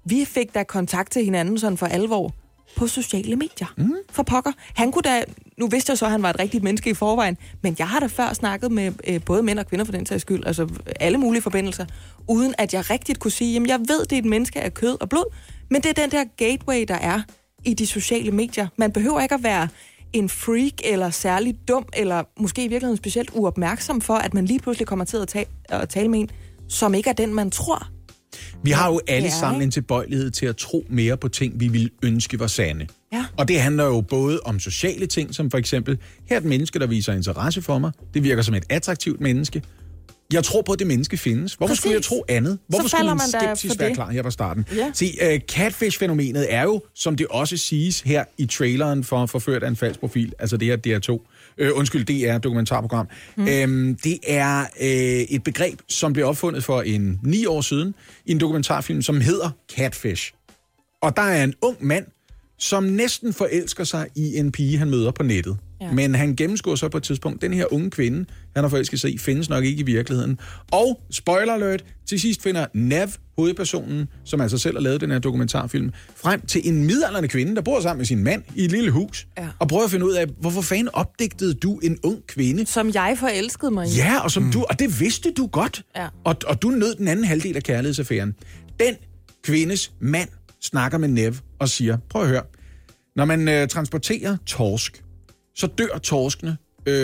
S3: Vi fik da kontakt til hinanden sådan for alvor på sociale medier. For pokker. Han kunne da... Nu vidste jeg så, at han var et rigtigt menneske i forvejen, men jeg har da før snakket med både mænd og kvinder for den sags skyld, altså alle mulige forbindelser, uden at jeg rigtigt kunne sige, jamen jeg ved, det er et menneske af kød og blod, men det er den der gateway, der er i de sociale medier. Man behøver ikke at være en freak eller særlig dum, eller måske i virkeligheden specielt uopmærksom for, at man lige pludselig kommer til at tale med en, som ikke er den, man tror.
S4: Vi har jo alle sammen en tilbøjelighed til at tro mere på ting, vi ville ønske var sande.
S3: Ja.
S4: Og det handler jo både om sociale ting, som for eksempel, her er et menneske, der viser interesse for mig. Det virker som et attraktivt menneske. Jeg tror på, at det menneske findes. Hvorfor skulle jeg tro andet? Hvorfor skulle min skepsis være klar her fra starten? Ja. Se, catfish-fænomenet er jo, som det også siges her i traileren for Forført af en falsk profil, altså det her DR2. DR dokumentarprogram. Det er et begreb, som blev opfundet for 9 år siden i en dokumentarfilm, som hedder Catfish. Og der er en ung mand, som næsten forelsker sig i en pige, han møder på nettet. Ja. Men han gennemskuer så på et tidspunkt, den her unge kvinde, han har forelsket sig i, findes nok ikke i virkeligheden. Og, spoiler alert, til sidst finder Nev, hovedpersonen, som altså selv har lavet den her dokumentarfilm, frem til en midaldrende kvinde, der bor sammen med sin mand i et lille hus, og prøver at finde ud af, hvorfor fanden opdigtede du en ung kvinde?
S3: Som jeg forelskede mig i.
S4: Ja, og det vidste du godt. Ja. Og du nød den anden halvdel af kærlighedsaffæren. Den kvindes mand snakker med Nev og siger, prøv at høre, når man transporterer torsk, så dør torskene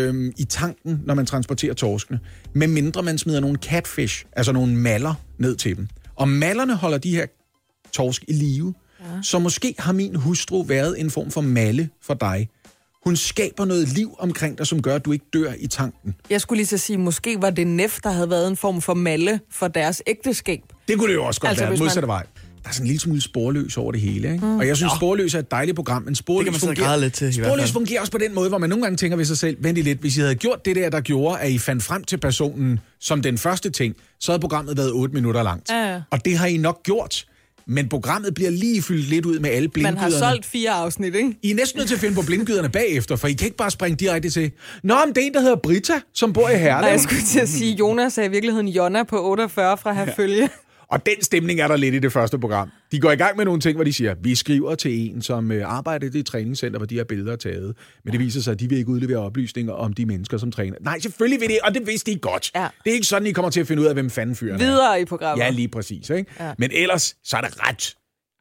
S4: i tanken, når man transporterer torskene, medmindre man smider nogle catfish, altså nogle maller, ned til dem. Og mallerne holder de her torsk i live. Ja. Så måske har min hustru været en form for malle for dig. Hun skaber noget liv omkring dig, som gør, at du ikke dør i tanken.
S3: Jeg skulle lige så sige, måske var det Nev, der havde været en form for malle for deres ægteskab.
S4: Det kunne det jo også godt være, modsatte vej. Der er sådan en lille smule Sporløs over det hele, ikke? Og jeg synes, Sporløs er et dejligt program, men Sporløs fungerer også på den måde, hvor man nogle gange tænker ved sig selv, vent lidt, hvis I havde gjort det der gjorde, at I fandt frem til personen som den første ting, så havde programmet været 8 minutter langt. Ja. Og det har I nok gjort. Men programmet bliver lige fyldt lidt ud med alle blindgyderne.
S3: Man har solgt 4 afsnit, ikke?
S4: I er næsten nødt til at finde på blindgyderne bagefter, for I kan ikke bare springe direkte til, nå, men det er en, der hedder Britta, som bor i Herlev.
S3: Nej, jeg skulle til at sige, Jonas er i virkeligheden Jonna på 48 fra Herfølge.
S4: Og den stemning er der lidt i det første program. De går i gang med nogle ting, hvor de siger, vi skriver til en, som arbejder i det træningscenter, hvor de her billeder er taget. Men det viser sig, at de vil ikke udlevere oplysninger om de mennesker, som træner. Nej, selvfølgelig vil det, og det vidste I godt. Ja. Det er ikke sådan, I kommer til at finde ud af, hvem fanden fyren er.
S3: Videre i programmet.
S4: Ja, lige præcis. Ikke? Ja. Men ellers, så er det ret.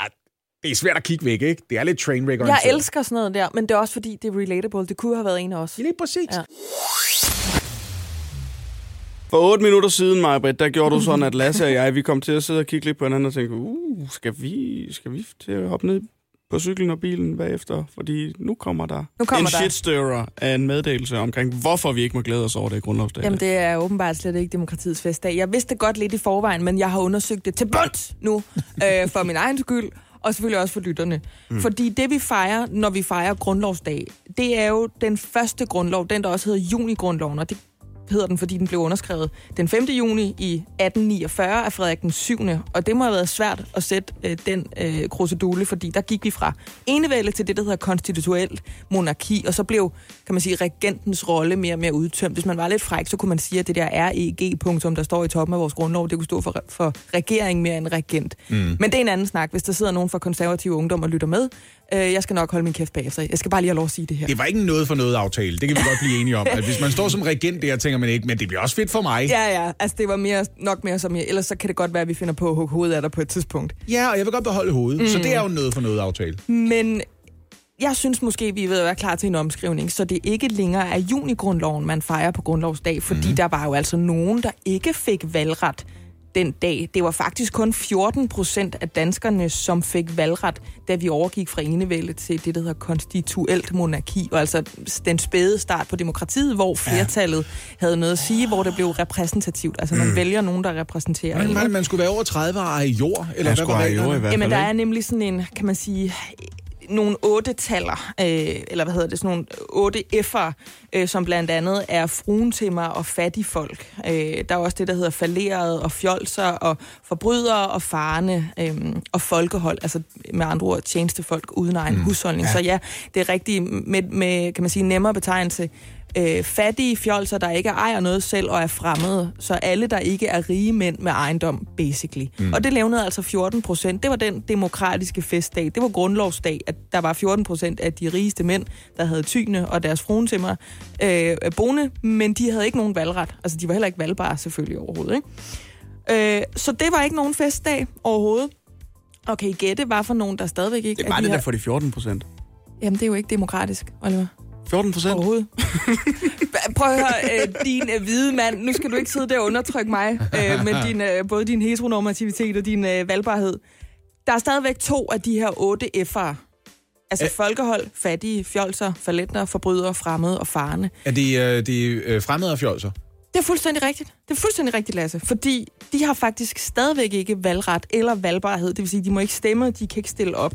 S4: Det er svært at kigge væk, ikke? Det er lidt trainwreck-orienteret.
S3: Jeg elsker sådan noget der, men det er også fordi, det er relatable. Det kunne have været en af os.
S4: Lige præcis. Ja.
S2: For 8 minutter siden, Maj-Britt, der gjorde du sådan, at Lasse og jeg, vi kom til at sidde og kigge lidt på hinanden og tænke, skal vi til at hoppe ned på cyklen og bilen bagefter? Fordi nu kommer der en shitstirrer af en meddelelse omkring, hvorfor vi ikke må glæde os over det grundlovsdag.
S3: Jamen, det er åbenbart slet ikke demokratiets festdag. Jeg vidste godt lidt i forvejen, men jeg har undersøgt det til bunds nu, for min egen skyld, og selvfølgelig også for lytterne. Fordi det, vi fejrer, når vi fejrer grundlovsdag, det er jo den første grundlov, den der også hedder junigrundloven, og det hedder den, fordi den blev underskrevet den 5. juni i 1849 af Frederik den 7. Og det må have været svært at sætte den krusedule, fordi der gik vi fra enevælde til det, der hedder konstitutionelt monarki, og så blev, kan man sige, regentens rolle mere og mere udtømt. Hvis man var lidt fræk, så kunne man sige, at det der REG-punktum, der står i toppen af vores grundlov, det kunne stå for regering mere end regent. Men det er en anden snak, hvis der sidder nogen fra konservative ungdom og lytter med. Jeg skal nok holde min kæft bagefter. Jeg skal bare lige have lov at sige det her.
S4: Det var ikke noget for noget aftale. Det kan vi godt blive enige om. At hvis man står som regent der, tænker man ikke, men det bliver også fedt for mig.
S3: Ja. Altså, det var nok mere som jeg. Ellers så kan det godt være, at vi finder på at hugge hovedet af dig på et tidspunkt.
S4: Ja, og jeg vil godt beholde hovedet. Så det er jo noget for noget aftale.
S3: Men jeg synes måske, vi er ved at være klar til en omskrivning, så det ikke længere er junigrundloven, man fejrer på grundlovsdag, fordi der var jo altså nogen, der ikke fik valgret den dag. Det var faktisk kun 14% af danskerne, som fik valgret, da vi overgik fra enevælde til det, der hedder konstitutionelt monarki, og altså den spæde start på demokratiet, hvor flertallet havde noget at sige, hvor det blev repræsentativt. Altså man vælger nogen, der repræsenterer.
S4: Men man skulle være over 30 og eje jord? Eller hvad var det?
S3: Jamen der er nemlig sådan en, kan man sige, nogle 8-taller, eller hvad hedder det, sådan nogle 8 F'er, som blandt andet er fruentimmer og fattigfolk. Der er også det, der hedder fallerede og fjolser og forbrydere og farne og folkehold, altså med andre ord tjenestefolk uden egen husholdning. Så ja, det er rigtig med, kan man sige, nemmere betegnelse. fattige fjolser, der ikke ejer noget selv og er fremmede. Så alle, der ikke er rige mænd med ejendom, basically. Og det levnede altså 14%. Det var den demokratiske festdag. Det var grundlovsdag, at der var 14% af de rigeste mænd, der havde tyne og deres fruentimmer boende, men de havde ikke nogen valgret. Altså, de var heller ikke valgbare selvfølgelig overhovedet, ikke? Så det var ikke nogen festdag overhovedet. Og kan I gætte, hvad for nogen, der stadigvæk ikke...
S2: Det er bare det der for de 14%.
S3: Jamen, det er jo ikke demokratisk, Oliver.
S2: 14%?
S3: Overhovedet. Prøv at høre, din hvide mand. Nu skal du ikke sidde der og undertrykke mig med både din heteronormativitet og din valgbarhed. Der er stadigvæk 2 af de her 8 F'ere. Altså folkehold, fattige, fjolser, falenter, forbrydere, fremmede og farne.
S4: Er det fremmede og fjolser?
S3: Det er fuldstændig rigtigt. Det er fuldstændig rigtigt, Lasse. Fordi de har faktisk stadigvæk ikke valgret eller valgbarhed. Det vil sige, de må ikke stemme, de kan ikke stille op.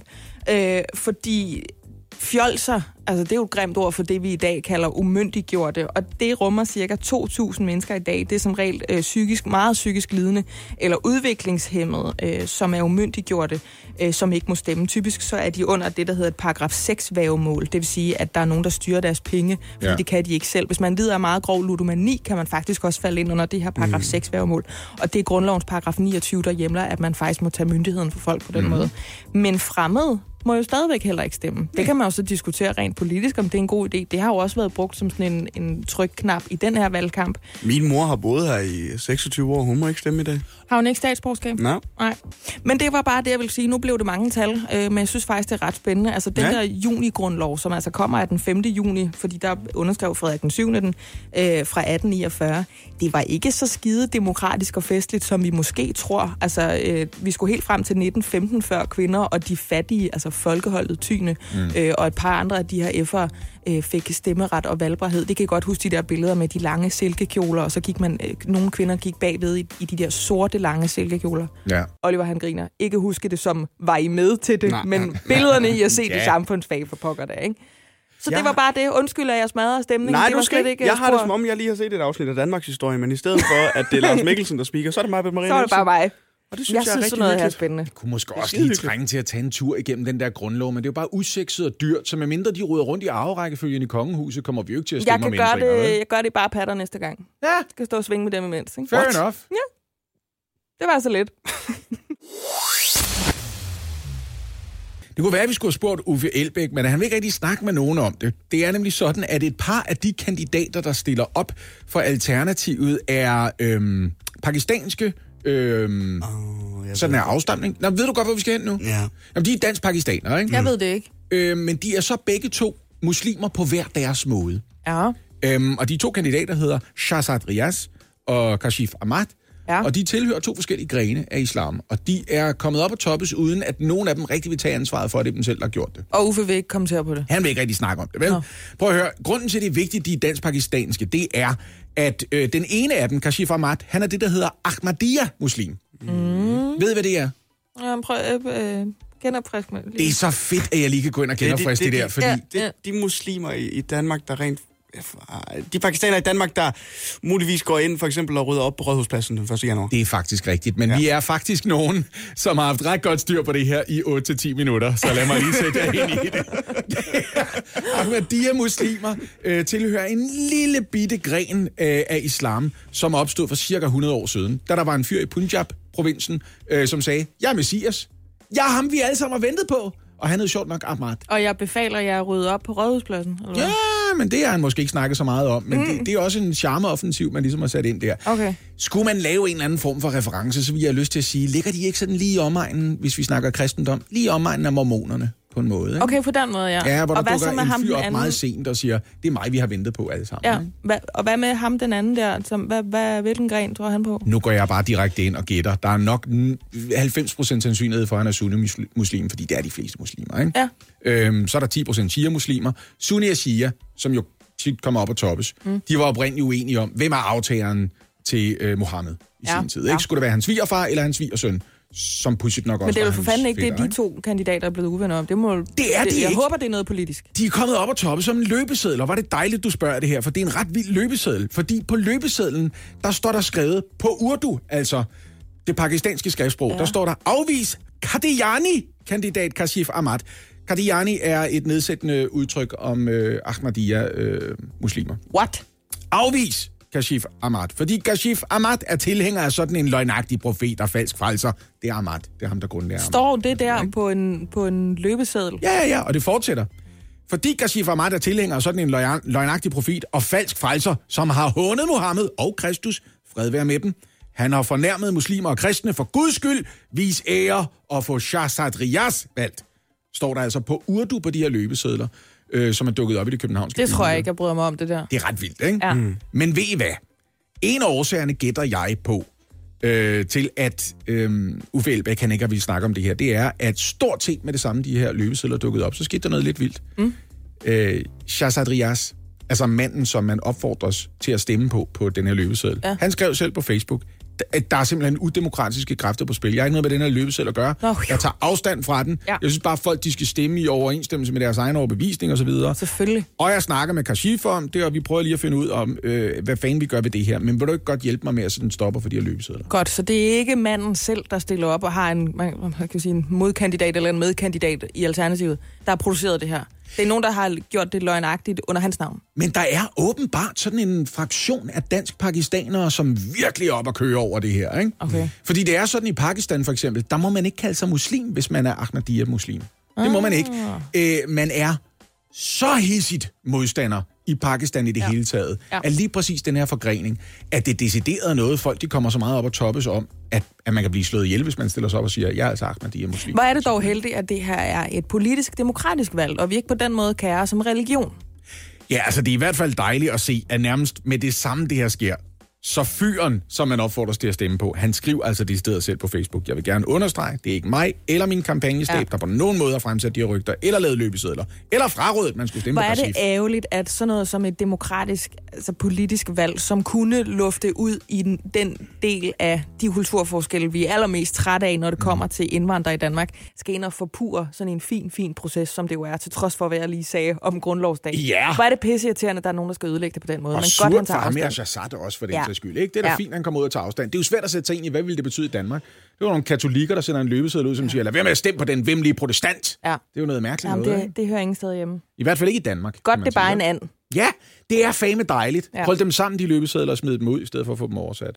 S3: Fordi fjolser, altså det er jo et grimt ord for det, vi i dag kalder umyndiggjorte, og det rummer cirka 2.000 mennesker i dag. Det er som regel meget psykisk lidende eller udviklingshæmmede, som er umyndiggjorte, som ikke må stemme. Typisk så er de under det, der hedder et paragraf 6-vævemål. Det vil sige, at der er nogen, der styrer deres penge, fordi det kan de ikke selv. Hvis man lider af meget grov ludomani, kan man faktisk også falde ind under det her paragraf 6-vævemål. Og det er grundlovens paragraf 29, der hjemler, at man faktisk må tage myndigheden for folk på den måde. Men fremmede må jo stadigvæk heller ikke stemme. Det kan man jo så diskutere rent politisk, om det er en god idé. Det har jo også været brugt som sådan en trykknap i den her valgkamp.
S2: Min mor har boet her i 26 år. Hun må ikke stemme i dag.
S3: Har hun ikke statsborgerskab?
S2: Nej.
S3: Men det var bare det, jeg ville sige. Nu blev det mange tal, men jeg synes faktisk, det er ret spændende. Altså den der junigrundlov, som altså kommer af den 5. juni, fordi der underskrev Frederik den 7. Den, fra 1849. Det var ikke så skide demokratisk og festligt, som vi måske tror. Altså, vi skulle helt frem til 1915 før kvinder og de fattige, altså folkeholdet tyne, og et par andre af de her F'ere fik stemmeret og valgbarhed. Det kan jeg godt huske de der billeder med de lange silkekjoler, og så gik nogle kvinder gik bagved i de der sorte lange silkekjoler. Ja. Oliver, han griner. Ikke huske det som, var I med til det, men billederne i at se det samfundsfag for pokker der, ikke? Så det var bare det. Undskyld, at jeg smadrede stemningen.
S2: Nej, du skal ikke. Jeg har det som om, jeg lige har set et afsnit af Danmarks historie, men i stedet for, at det er Lars Mikkelsen, der speaker, så er det mig, Britt-Marie Nielsen.
S3: Så er det bare mig.
S2: Og det synes jeg er rigtig
S3: noget her spændende.
S4: Jeg kunne måske også lige trænge til at tage en tur igennem den der grundlov, men det er jo bare usekset og dyrt, så medmindre de ruder rundt i arverækkefølgen i kongehuset, kommer vi jo ikke til at stemme om ændringer.
S3: Jeg gør det bare patter næste gang. Ja. Jeg skal stå og svinge med dem imens. Ikke?
S4: Fair enough.
S3: Ja, det var så lidt.
S4: Det kunne være, at vi skulle have spurgt Uffe Elbæk, men han vil ikke rigtig snakke med nogen om det. Det er nemlig sådan, at et par af de kandidater, der stiller op for Alternativet, er pakistanske. Sådan er afstamning. Nå, ved du godt, hvor vi skal hen nu?
S2: Ja.
S4: Jamen, de er dansk-pakistanere, ikke?
S3: Jeg ved det ikke.
S4: Men de er så begge to muslimer på hver deres måde.
S3: Ja.
S4: Og de 2 kandidater hedder Shahzad Riaz og Kashif Ahmad. Ja. Og de tilhører 2 forskellige grene af islam. Og de er kommet op og toppes, uden at nogen af dem rigtig vil tage ansvaret for, at det dem selv har gjort det.
S3: Og Uffe vil ikke kommentere på det?
S4: Han vil ikke rigtig snakke om det, vel? Nå. Prøv at høre. Grunden til, det er vigtigt, de er dansk-pakistanske, det er, at den ene af dem, Kashif Ahmad, han er det, der hedder Ahmadiyya-muslim. Ved I, hvad det er?
S3: Prøv genopfrisk mig.
S4: Det er så fedt, at jeg lige kan gå ind og genopfriske det der, fordi...
S2: De muslimer i Danmark, der rent... De pakistanere i Danmark, der muligvis går ind for eksempel og rydder op på Rådhuspladsen den 1. januar.
S4: Det er faktisk rigtigt, men vi er faktisk nogen, som har haft ret godt styr på det her i 8-10 minutter, så lad mig lige sætte jer ind i det. Ahmadiyya-muslimer tilhører en lille bitte gren af islam, som opstod for cirka 100 år siden, da der var en fyr i Punjab-provinsen, som sagde, jeg er Messias. Jeg er ham, vi alle sammen har ventet på. Og han hed sjovt nok Ahmad.
S3: Og jeg befaler jer at rydde op på Rådhuspladsen? Eller?
S4: Ja, men det har han måske ikke snakket så meget om. Men det er også en charmeoffensiv, man ligesom har sat ind der.
S3: Okay.
S4: Skulle man lave en eller anden form for reference, så vil jeg have lyst til at sige, ligger de ikke sådan lige i omegnen, hvis vi snakker kristendom, lige i omegnen af mormonerne på en måde? Ikke?
S3: Okay, på den måde, ja.
S4: Ja, hvor
S3: og
S4: der dukker en fyr op
S3: anden?
S4: meget sent og siger, det er mig, vi har ventet på alle sammen.
S3: Ja, og hvad med ham den anden der? Hvilken gren tror han på?
S4: Nu går jeg bare direkte ind og gætter. Der er nok 90% sandsynlighed for, at han er sunni-muslim, fordi det er de fleste muslimer, ikke?
S3: Ja.
S4: Så er der 10% shia-muslimer. Sunni og shia, som jo tit kommer op og toppes, de var oprindeligt uenige om, hvem er aftageren til Mohammed i sin tid. Ikke? Skulle det være hans svigerfar eller hans svigersøn? Som pudsigt nok også.
S3: Men det er jo for fanden ikke det, de 2 kandidater er blevet uvenner om. Det er de jeg håber, det er noget politisk.
S4: De er kommet op og toppe som en løbeseddel, og var det dejligt, du spørger det her, for det er en ret vild løbeseddel. Fordi på løbesedlen, der står der skrevet på Urdu, altså det pakistanske skriftsprog, der står der, afvis Qadiani, kandidat Kashif Ahmad. Qadiani er et nedsættende udtryk om Ahmadiyya-muslimer.
S3: What?
S4: Afvis Kashif Ahmad. Fordi Kashif Ahmad er tilhænger af sådan en løgnagtig profet og falsk frelser. Det er Ahmad. Det er ham, der grundlægger Ahmad.
S3: Står det der på en løbeseddel?
S4: Ja, og det fortsætter. Fordi Kashif Ahmad er tilhænger af sådan en løgnagtig profet og falsk frelser, som har hånet Mohammed og Kristus, fred være med dem. Han har fornærmet muslimer og kristne for Guds skyld, vis ære og få Shahzad Riaz valgt. Står der altså på urdu på de her løbesedler, som er dukket op i det københavnske.
S3: Det tror jeg ikke, jeg bryder mig om det der.
S4: Det er ret vildt, ikke?
S3: Ja.
S4: Men ved I hvad? En af årsagerne gætter jeg på, til at Uffe Elbæk, han ikke har ville snakke om det her, det er, at stort set med det samme, de her løbesedler dukket op, så skete der noget lidt vildt. Shahzad Riaz, altså manden, som man opfordres til at stemme på den her løbeseddel. Ja. Han skrev selv på Facebook, at der er simpelthen udemokratiske kræfter på spil. Jeg har ikke noget med den her løbeseddel at gøre. Jeg tager afstand fra den. Ja. Jeg synes bare, at folk de skal stemme i overensstemmelse med deres egen overbevisning osv.
S3: Selvfølgelig.
S4: Og jeg snakker med Kashif om det, og vi prøver lige at finde ud om, hvad fanden vi gør ved det her. Men vil du ikke godt hjælpe mig med at sætte en stopper for de her løbesedler?
S3: Godt, så det er ikke manden selv, der stiller op og har man kan sige, en modkandidat eller en medkandidat i Alternativet, der har produceret det her. Det er nogen, der har gjort det løgnagtigt under hans navn.
S4: Men der er åbenbart sådan en fraktion af dansk-pakistanere, som virkelig er op at køre over det her, ikke?
S3: Okay.
S4: Fordi det er sådan i Pakistan for eksempel, der må man ikke kalde sig muslim, hvis man er Ahmadiyya-muslim. Det må man ikke. Man er så hissigt modstander i Pakistan i det hele taget, at lige præcis den her forgrening, at det decideret noget, folk de kommer så meget op og toppes om, at man kan blive slået ihjel, hvis man stiller sig op og siger, jeg er altså Ahmadiyya-muslim.
S3: Hvor er det dog heldigt, at det her er et politisk-demokratisk valg, og vi ikke på den måde kærer som religion?
S4: Ja, altså det er i hvert fald dejligt at se, at nærmest med det samme det her sker, så fyren, som man opfordres til at stemme på, han skriver altså det stedet selv på Facebook. Jeg vil gerne understrege, det er ikke mig eller min kampagnestab, der på nogen måde har fremsat de her rygter, eller lavet løbesedler, eller frarådet, man skulle stemme på Kashif.
S3: Hvor er det ærgerligt, at sådan noget som et demokratisk, altså politisk valg, som kunne lufte ud i den del af de kulturforskelle, vi er allermest trætte af, når det kommer til indvandrere i Danmark, skal ind og forpure sådan en fin proces, som det jo er, til trods for, hvad jeg lige sagde om grundlovsdag.
S4: Ja.
S3: Hvor er det pisseirriterende, at der er nogen, der skal ødelægge det på den måde.
S4: Og
S3: men
S4: surt
S3: godt,
S4: for ham og Shahzad også for den sags skyld. Ikke? Det er da fint, han kommer ud og tager afstand. Det er jo svært at sætte sig ind i, hvad ville det betyde i Danmark. Det var nogle katolikker, der sender en løbeseddel ud, som siger, lad være med at stemme på den vemmelige protestant. Ja. Det er jo noget mærkeligt noget.
S3: Det hører ingen sted hjemme.
S4: I hvert fald ikke i Danmark.
S3: Godt, det er bare en and.
S4: Ja, det er fandme dejligt. Ja. Hold dem sammen, de løbesedler, og smid dem ud, i stedet for at få dem oversat.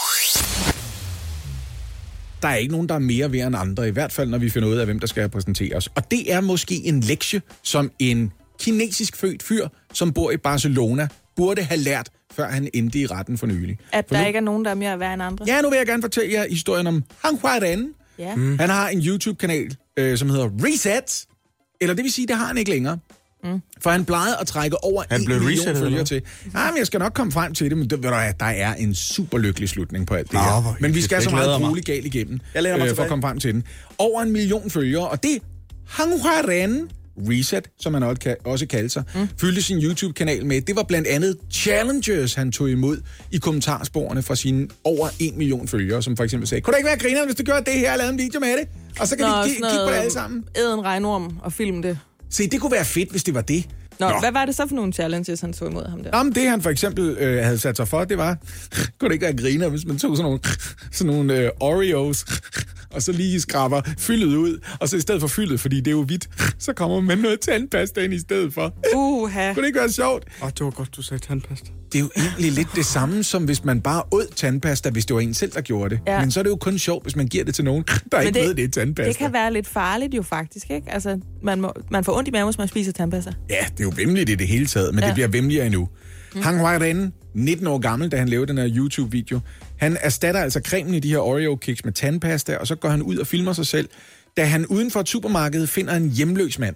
S4: Der er ikke nogen, der er mere værd end andre, i hvert fald når vi finder ud af, hvem der skal repræsentere os. Og det er måske en lektie, som en kinesisk født fyr, som bor i Barcelona, burde have lært, før han endte i retten for nylig.
S3: At der ikke er nogen, der er mere værd end andre?
S4: Ja, nu vil jeg gerne fortælle jer historien om Han Huaren.
S3: Ja.
S4: Han har en YouTube-kanal, som hedder Reset. Eller det vil sige, det har han ikke længere. For han plejede at trække over 1 million følgere til. Men jeg skal nok komme frem til det, men der er en super lykkelig slutning på alt det her. Men vi skal så meget roligt galt igennem, for at komme frem til den. Over 1 million følgere, og det Han Huaren Reset, som han også kaldte sig, fyldte sin YouTube-kanal med. Det var blandt andet challenges, han tog imod i kommentarsporene fra sine over 1 million følgere, som for eksempel sagde, kunne det ikke være grineren, hvis du gjorde det her og lavede en video med det? Og så kan vi kigge på det alle sammen.
S3: Æd en regnorm og film det.
S4: Se, det kunne være fedt, hvis det var det.
S3: Nå, hvad var det så for nogle challenges, han tog imod ham der?
S4: Jamen, det han for eksempel havde sat sig for, det var, kunne det ikke være griner, hvis man tog sådan nogle Oreos, og så lige skraber fyldet ud, og så i stedet for fyldet, fordi det er jo hvidt, så kommer man noget tandpasta ind i stedet for. Kunne det ikke være sjovt?
S2: Det var godt, du sagde tandpasta.
S4: Det er jo egentlig lidt det samme, som hvis man bare åd tandpasta, hvis det var en selv, der gjorde det. Ja. Men så er det jo kun sjovt, hvis man giver det til nogen, der ikke ved, det er tandpasta.
S3: Det kan være lidt farligt jo faktisk, ikke? Altså, man får ondt i maven, hvis man spiser tandpasta.
S4: Ja, det er jo vemmeligt i det hele taget, men det bliver vemmeligere endnu. Han var derinde, 19 år gammel, da han lavede den her YouTube-video. Han erstatter altså cremen i de her Oreo-kiks med tandpasta, og så går han ud og filmer sig selv, da han uden for et supermarked finder en hjemløs mand.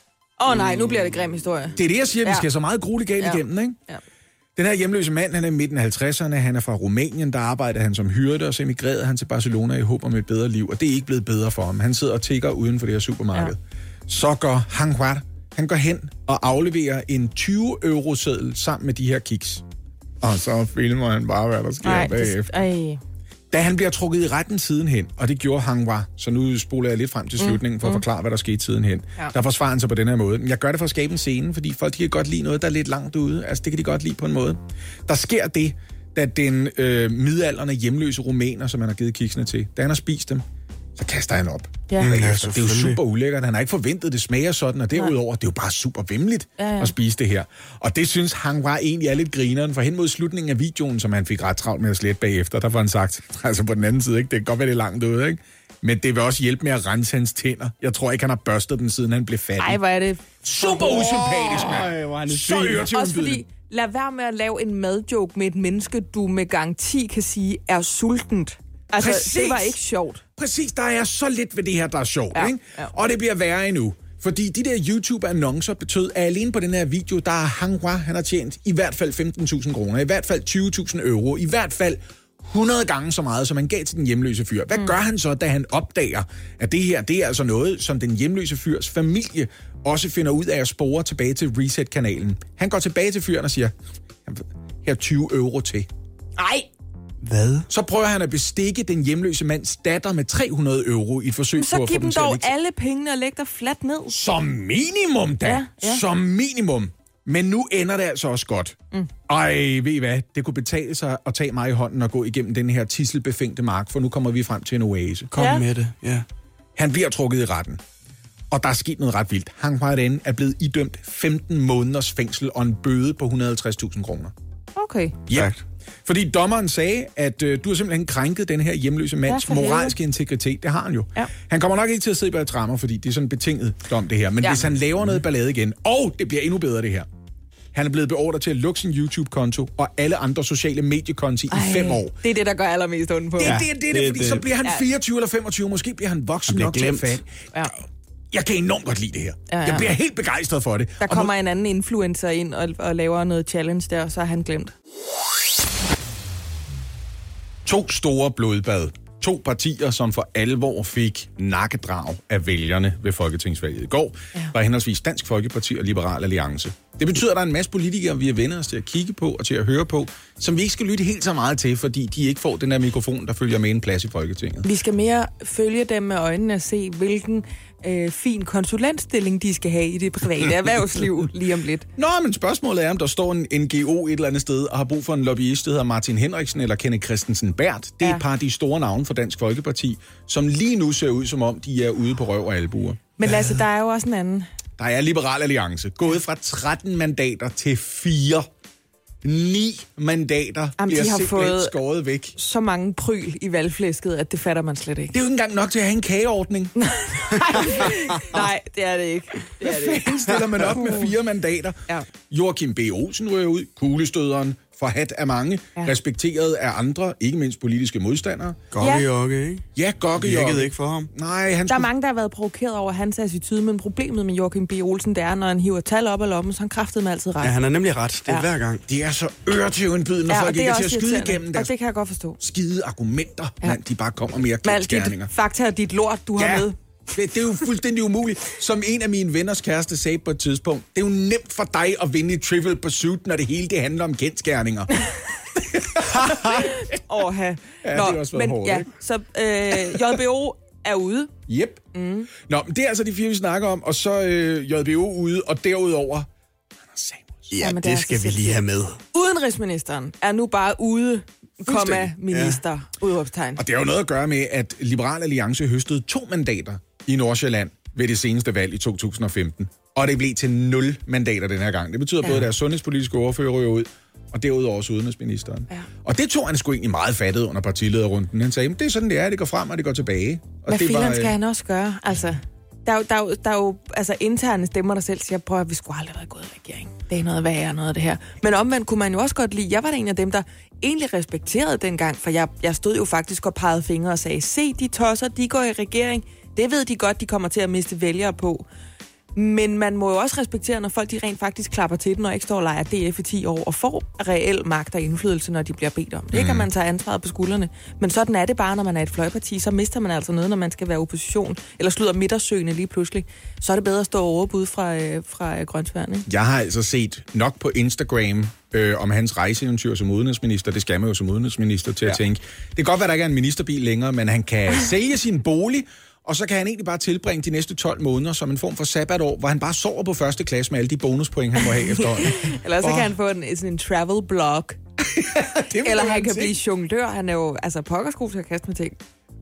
S3: Nej, nu bliver det grim historie.
S4: Det er det, jeg siger, vi skal så meget grueligt galt igennem, ikke? Ja. Den her hjemløse mand, han er i midten af 50'erne, han er fra Rumænien, der arbejder han som hyrde, og så emigrerede han til Barcelona i håb om et bedre liv, og det er ikke blevet bedre for ham. Han sidder og tigger uden for det her supermarked. Ja. Så går han går hen og afleverer en 20-euro-seddel sammen med de her kiks. Og så filmer han bare, hvad der sker bagefter. Da han bliver trukket i retten sidenhen, og det gjorde Hangwa, så nu spoler jeg lidt frem til slutningen for at forklare, hvad der skete sidenhen. Ja. Der forsvarer han sig på den her måde. Men jeg gør det for at skabe en scene, fordi folk kan godt lide noget, der er lidt langt ude. Altså, det kan de godt lide på en måde. Der sker det, da den midaldrende hjemløse rumæner, som han har givet kiksene til, da han har spist dem, så kaster han op.
S3: Ja.
S4: Det er jo super ulækkert. Han har ikke forventet, det smager sådan, og derudover, det er jo bare super vimmeligt at spise det her. Og det synes han var egentlig er lidt grineren, for hen mod slutningen af videoen, som han fik ret travlt med at slette bagefter, der var han sagt, altså på den anden side, ikke? Det kan godt være, det er langt ude, ikke? Men det vil også hjælpe med at rense hans tænder. Jeg tror ikke, han har børstet dem, siden han blev fattig.
S3: Ej, hvor er det...
S4: Super usympatisk, mand. Så øretøvindbydende.
S3: Også fordi, lad være med at lave en madjoke med et menneske, du med garanti kan sige, er sultent. Altså, præcis. Det var ikke sjovt.
S4: Præcis, der er så lidt ved det her, der er sjovt, ikke? Ja. Og det bliver værre endnu. Fordi de der YouTube-annoncer betød, at alene på den her video, der er Han Hua, han har tjent i hvert fald 15.000 kroner, i hvert fald 20.000 euro, i hvert fald 100 gange så meget, som han gav til den hjemløse fyr. Hvad gør han så, da han opdager, at det her, det er altså noget, som den hjemløse fyrs familie også finder ud af at spore tilbage til Reset-kanalen? Han går tilbage til fyren og siger, her 20 euro til.
S3: Ej!
S2: Hvad?
S4: Så prøver han at bestikke den hjemløse mands datter med 300 euro i et forsøg på at få dem
S3: til at... Så giv dem dog alle pengene og læg dig fladt ned.
S4: Som minimum da. Ja. Som minimum. Men nu ender det altså også godt. Ej, ved I hvad? Det kunne betale sig at tage mig i hånden og gå igennem den her tisselbefængte mark, for nu kommer vi frem til en oase.
S2: Kom med det, ja.
S4: Han bliver trukket i retten. Og der er sket noget ret vildt. Han er blevet idømt 15 måneders fængsel og en bøde på 150.000 kroner.
S3: Okay.
S4: Ja. Fordi dommeren sagde, at du har simpelthen krænket den her hjemløse mands moralske integritet. Det har han jo. Ja. Han kommer nok ikke til at sidde bag trammer, fordi det er sådan en betinget dom, det her. Men hvis han laver noget ballade igen, og det bliver endnu bedre det her. Han er blevet beordret til at lukke sin YouTube-konto og alle andre sociale mediekonti i 5 år.
S3: Det er det, der gør allermest ondt på.
S4: Det er fordi så bliver han 24 eller 25, måske bliver han voksen nok til at fatte. Ja. Jeg kan enormt godt lide det her. Ja. Jeg bliver helt begejstret for det.
S3: Der kommer en anden influencer ind og laver noget challenge der, og så har han glemt.
S4: 2 store blodbad. 2 partier, som for alvor fik nakkedrag af vælgerne ved folketingsvalget i går, var henholdsvis Dansk Folkeparti og Liberal Alliance. Det betyder, at der er en masse politikere, vi har vendt os til at kigge på og til at høre på, som vi ikke skal lytte helt så meget til, fordi de ikke får den der mikrofon, der følger med en plads i Folketinget.
S3: Vi skal mere følge dem med øjnene og se, hvilken fin konsulentstilling de skal have i det private erhvervsliv lige om lidt.
S4: Nå, men spørgsmålet er, om der står en NGO et eller andet sted og har brug for en lobbyist, der hedder Martin Henriksen eller Kenneth Christensen Berth. Det er et par af de store navne for Dansk Folkeparti, som lige nu ser ud, som om de er ude på røv og albuer.
S3: Men Lasse, der er jo også en anden.
S4: Der er Liberal Alliance, gået fra 13 mandater til 4. 9 mandater bliver simpelthen skåret væk.
S3: Så mange pryl i valgflæsket, at det fatter man slet ikke.
S4: Det er jo ikke engang nok til at have en kageordning.
S3: Nej, det er det ikke.
S4: Hvad fanden stiller man op med 4 mandater? Ja. Joachim B. Olsen ryger ud, kuglestøderen, forhat af mange, respekteret af andre, ikke mindst politiske modstandere.
S2: Gokkejokke, ikke?
S4: Ja, Gokkejokke.
S2: Virkede ikke for ham.
S4: Nej,
S3: der er mange, der har været provokeret over hans attitude, men problemet med Joachim B. Olsen, det er, når han hiver tal op af lommen, så han kraftedeme altid ret.
S2: Ja, han er nemlig ret. Det er hver gang.
S4: Det er så øretøvindbydende, når folk ikke er til at skyde igennem deres
S3: og det kan jeg godt forstå.
S4: Skide argumenter, mand, de bare kommer mere kendsgerninger.
S3: Fakta og dit lort, du har med.
S4: Det er jo fuldstændig umuligt. Som en af mine venners kæreste sagde på et tidspunkt, det er jo nemt for dig at vinde i Trivial Pursuit, når det hele det handler om kendsgerninger.
S3: Åha.
S4: Ja, det er også været hårdt, ikke?
S3: Så JBO er ude.
S4: Yep. Nå, men det er altså de 4, vi snakker om, og så JBO ude, og derudover
S2: ja, det skal vi lige have med.
S3: Udenrigsministeren er nu bare ude, minister, udråbstegn.
S4: Og det har jo noget at gøre med, at Liberal Alliance høstede 2 mandater i Nordsjælland ved det seneste valg i 2015. Og det blev til 0 mandater den her gang. Det betyder både, at deres sundhedspolitiske ordfører ryger ud, og derudover også udenrigsministeren. Ja. Og det tog han sgu egentlig meget fattet under partilederrunden. Han sagde, det er sådan, det er, det går frem, og det går tilbage. Og
S3: hvad filan skal han også gøre? Altså, der er jo altså, interne stemmer, der selv siger, prøv at vi skulle aldrig have gået i regering. Det er noget værre, noget af det her. Men omvendt kunne man jo også godt lide, jeg var da en af dem, der egentlig respekterede dengang, for jeg stod jo faktisk og pegede fingre og sagde, se de tosser, de går i regering. Det ved de godt, de kommer til at miste vælgere på. Men man må jo også respektere, når folk de rent faktisk klapper til den, og ikke står og leger DF i 10 år, og får reel magt og indflydelse, når de bliver bedt om. Det kan man tage ansvaret på skuldrene. Men sådan er det bare, når man er et fløjparti. Så mister man altså noget, når man skal være opposition, eller slutter midtersøgende lige pludselig. Så er det bedre at stå overbud fra Grøntsværn, ikke?
S4: Jeg har altså set nok på Instagram om hans rejseeventyr som udenrigsminister. Det skal man jo som udenrigsminister til at tænke. Det kan godt være, der ikke er en ministerbil længere, men han kan sælge sin bolig, og så kan han egentlig bare tilbringe de næste 12 måneder som en form for sabbatår, hvor han bare sover på første klasse med alle de bonuspoint, han må have efterhånden.
S3: Eller så kan han få sådan en travel blog. Eller han kan blive jonglør. Han er jo altså pokkersko til at kaste med ting.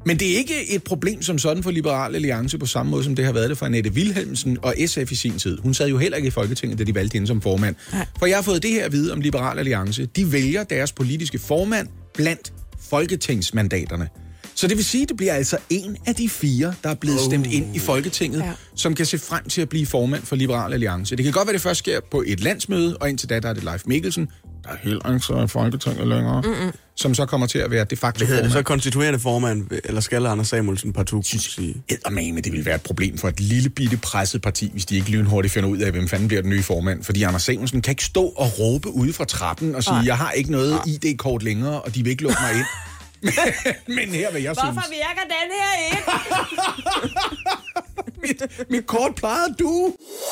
S4: Men det er ikke et problem som sådan for Liberal Alliance på samme måde, som det har været det for Annette Wilhelmsen og SF i sin tid. Hun sad jo heller ikke i Folketinget, da de valgte hende som formand. Nej. For jeg har fået det her at vide om Liberal Alliance. De vælger deres politiske formand blandt folketingsmandaterne. Så det vil sige, at det bliver altså en af de 4, der er blevet stemt ind i Folketinget, som kan se frem til at blive formand for Liberal Alliance. Det kan godt være, det først sker på et landsmøde, og indtil da, der er det Leif Mikkelsen, der er heller ikke så i Folketinget længere, som så kommer til at være de facto formand.
S2: Det så konstituerende formand, eller skal Anders Samuelsen partout sige?
S4: Men det vil være et problem for et lille bitte presset parti, hvis de ikke lynhurtigt finder ud af, hvem fanden bliver den nye formand. Fordi Anders Samuelsen kan ikke stå og råbe ude fra trappen og sige, jeg har ikke noget ID-kort længere, og de vil ikke lukke mig ind. Men her vil jeg synes...
S3: Hvorfor virker den her ikke?
S4: mit kort plejede du.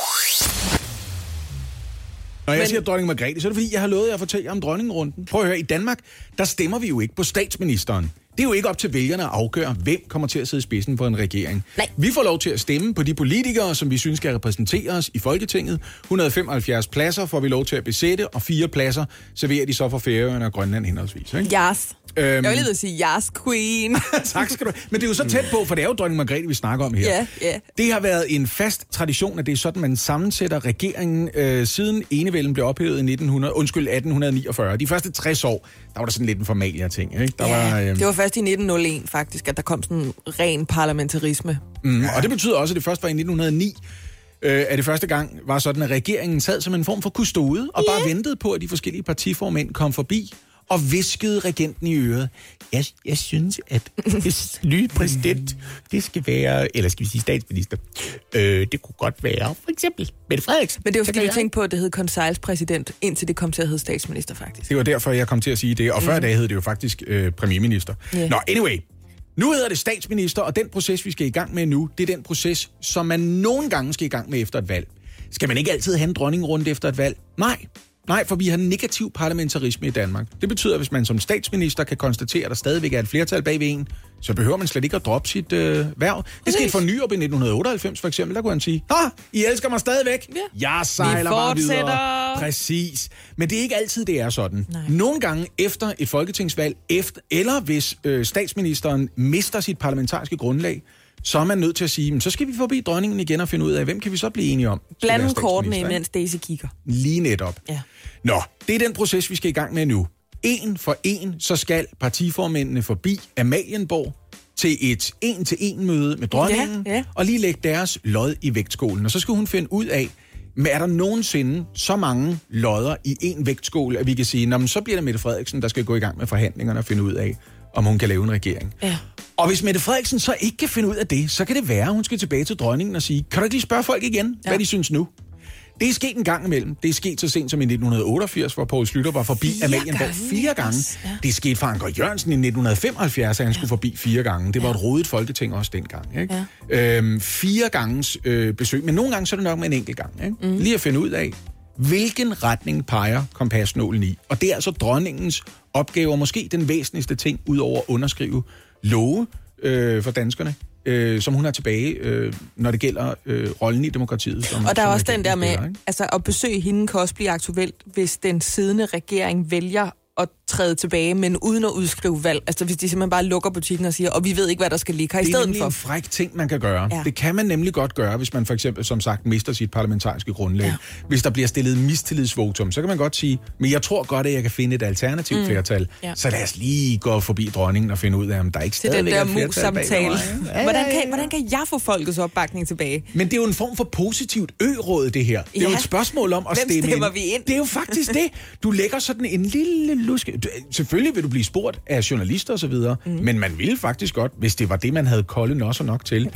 S4: Når jeg siger dronning Margrethe, så er det fordi, jeg har lovet jer at fortælle jer om dronningerunden. Prøv at høre, i Danmark, der stemmer vi jo ikke på statsministeren. Det er jo ikke op til vælgerne at afgøre, hvem kommer til at sidde i spidsen for en regering. Nej. Vi får lov til at stemme på de politikere, som vi synes skal repræsentere os i Folketinget. 175 pladser får vi lov til at besætte, og 4 pladser serverer de så for Færøerne og Grønland henholdsvis. Ikke?
S3: Yes. Jeg vil lige sige, yes, queen.
S4: Tak skal du have. Men det er jo så tæt på, for det er jo dronning Margrethe, vi snakker om her.
S3: Ja, ja.
S4: Det har været en fast tradition, at det er sådan, man sammensætter regeringen siden enevælden blev ophævet i 1849. De første 60 år, der var der sådan lidt en formalia ting. Ikke?
S3: Det var først i 1901 faktisk, at der kom sådan en ren parlamentarisme.
S4: Og det betyder også, at det først var i 1909, at det første gang var sådan, at regeringen sad som en form for kustode og bare ventede på, at de forskellige partiformænd kom forbi og viskede regenten i øret. Jeg synes, at det nye præsident, det skal være, eller skal vi sige statsminister, det kunne godt være, for eksempel, Mette Frederiksen.
S3: Men det var fordi, du tænkte på, at det hed konseilspræsident, indtil det kom til at hedde statsminister, faktisk.
S4: Det var derfor, jeg kom til at sige det, og før dag hed det jo faktisk premierminister. Yeah. Nå, anyway. Nu hedder det statsminister, og den proces, vi skal i gang med nu, det er den proces, som man nogle gange skal i gang med efter et valg. Skal man ikke altid have en dronningerunde efter et valg? Nej, for vi har negativ parlamentarisme i Danmark. Det betyder, at hvis man som statsminister kan konstatere, at der stadigvæk er et flertal bag ved en, så behøver man slet ikke at droppe sit værv. Det skete for Nyrup i 1998 for eksempel. Der kunne han sige, I elsker mig stadigvæk. Ja. Jeg sejler bare videre. Præcis. Men det er ikke altid, det er sådan. Nej. Nogle gange efter et folketingsvalg, eller hvis statsministeren mister sit parlamentariske grundlag, så er man nødt til at sige, så skal vi forbi dronningen igen og finde ud af, hvem kan vi så blive enige om?
S3: Blande kortene, imens Daisy kigger.
S4: Lige netop. Ja. Nå, det er den proces, vi skal i gang med nu. En for en, så skal partiformændene forbi Amalienborg til et 1-til-1-møde med dronningen, og lige lægge deres lod i vægtskålen. Og så skal hun finde ud af, er der nogensinde så mange lodder i en vægtskål, at vi kan sige, så bliver det Mette Frederiksen, der skal gå i gang med forhandlingerne og finde ud af, om hun kan lave en regering. Ja. Og hvis Mette Frederiksen så ikke kan finde ud af det, så kan det være, at hun skal tilbage til dronningen og sige, kan du ikke lige spørge folk igen, hvad de synes nu? Det er sket en gang imellem. Det er sket så sent som i 1988, hvor Poul Schlüter var forbi Amalienborg 4 gange. Ja. Det er sket for Anker Jørgensen i 1975, at han skulle forbi 4 gange. Det var et rodet folketing også dengang. Ikke? Ja. 4 ganges besøg, men nogle gange så er det nok med en enkelt gang. Ikke? Lige at finde ud af, hvilken retning peger kompasnålen i. Og det er altså dronningens opgave, og måske den væsentligste ting, ud over at underskrive love for danskerne, som hun har tilbage, når det gælder rollen i demokratiet.
S3: Og der er også den der med, altså at besøge hende kan også blive aktuelt, hvis den siddende regering vælger at træde tilbage, men uden at udskrive valg. Altså hvis de simpelthen bare lukker butikken og siger, og vi ved ikke, hvad der skal ligge her i stedet for.
S4: Det er en fræk ting, man kan gøre. Ja. Det kan man nemlig godt gøre, hvis man for eksempel, som sagt, mister sit parlamentariske grundlag. Ja. Hvis der bliver stillet mistillidsvotum, så kan man godt sige, men jeg tror godt, at jeg kan finde et alternativt flertal. Ja. Så lad os lige gå forbi dronningen og finde ud af, om der ikke stadigvæk er et flertal bag mig.
S3: Hvordan kan jeg få folkets opbakning tilbage?
S4: Men det er jo en form for positivt ø-råd, det her. Det er jo et spørgsmål om at stemme
S3: stemmer vi ind?
S4: Det er jo faktisk det. Du lægger sådan en lille luske. Selvfølgelig vil du blive spurgt af journalister og så videre, men man ville faktisk godt, hvis det var det, man havde kolde nosser nok til,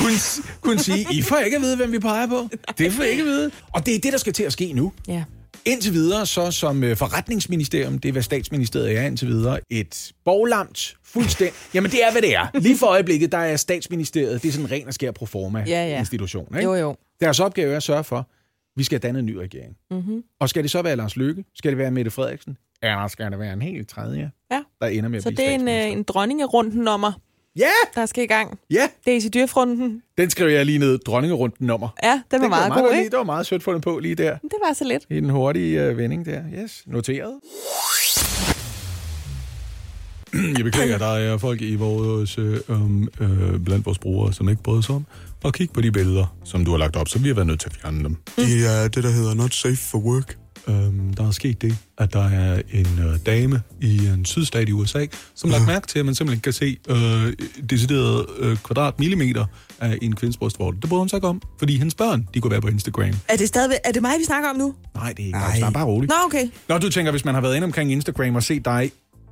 S4: kunne sige, I får ikke at vide, hvem vi peger på. Det får I ikke at vide. Og det er det, der skal til at ske nu. Ja. Indtil videre, så som forretningsministerium, det er, hvad statsministeriet er indtil videre, et borglamt fuldstændig. Jamen, det er, hvad det er. Lige for øjeblikket, der er statsministeriet, det er sådan en ren og skær proforma-institution. Ikke?
S3: Jo.
S4: Deres opgave er at sørge for, vi skal danne en ny regering. Og skal det så være Lars Løkke? Skal det være Mette Frederiksen? Eller skal det være en helt tredje, der ender med at blive statsminister?
S3: Så det er en dronningerunden-nummer, der skal i gang.
S4: Ja.
S3: Daisy Dyrf-runden.
S4: Den skriver jeg lige ned, dronningerunden-nummer.
S3: Ja, den var meget god, ikke?
S4: Det var meget sødt fundet på lige der.
S3: Det var så lidt.
S4: I den hurtige vending der. Yes, noteret. Jeg beklager, der er folk i vores, blandt vores brugere, som ikke bryder sig om at kigge på de billeder, som du har lagt op, så vi har været nødt til at fjerne dem.
S2: Det er det, der hedder not safe for work.
S4: Der er sket det, at der er en dame i en sydstat i USA, som lagt mærke til, at man simpelthen kan se deciderede kvadratmillimeter af en kvindes brystvorte. Det bryder hun sig ikke om, fordi hendes børn, de kunne være på Instagram.
S3: Er det mig, vi snakker om nu?
S4: Nej, det er ikke. Nej. Bare roligt.
S3: Nå, okay.
S4: Når du tænker, hvis man har været inde omkring Instagram og set dig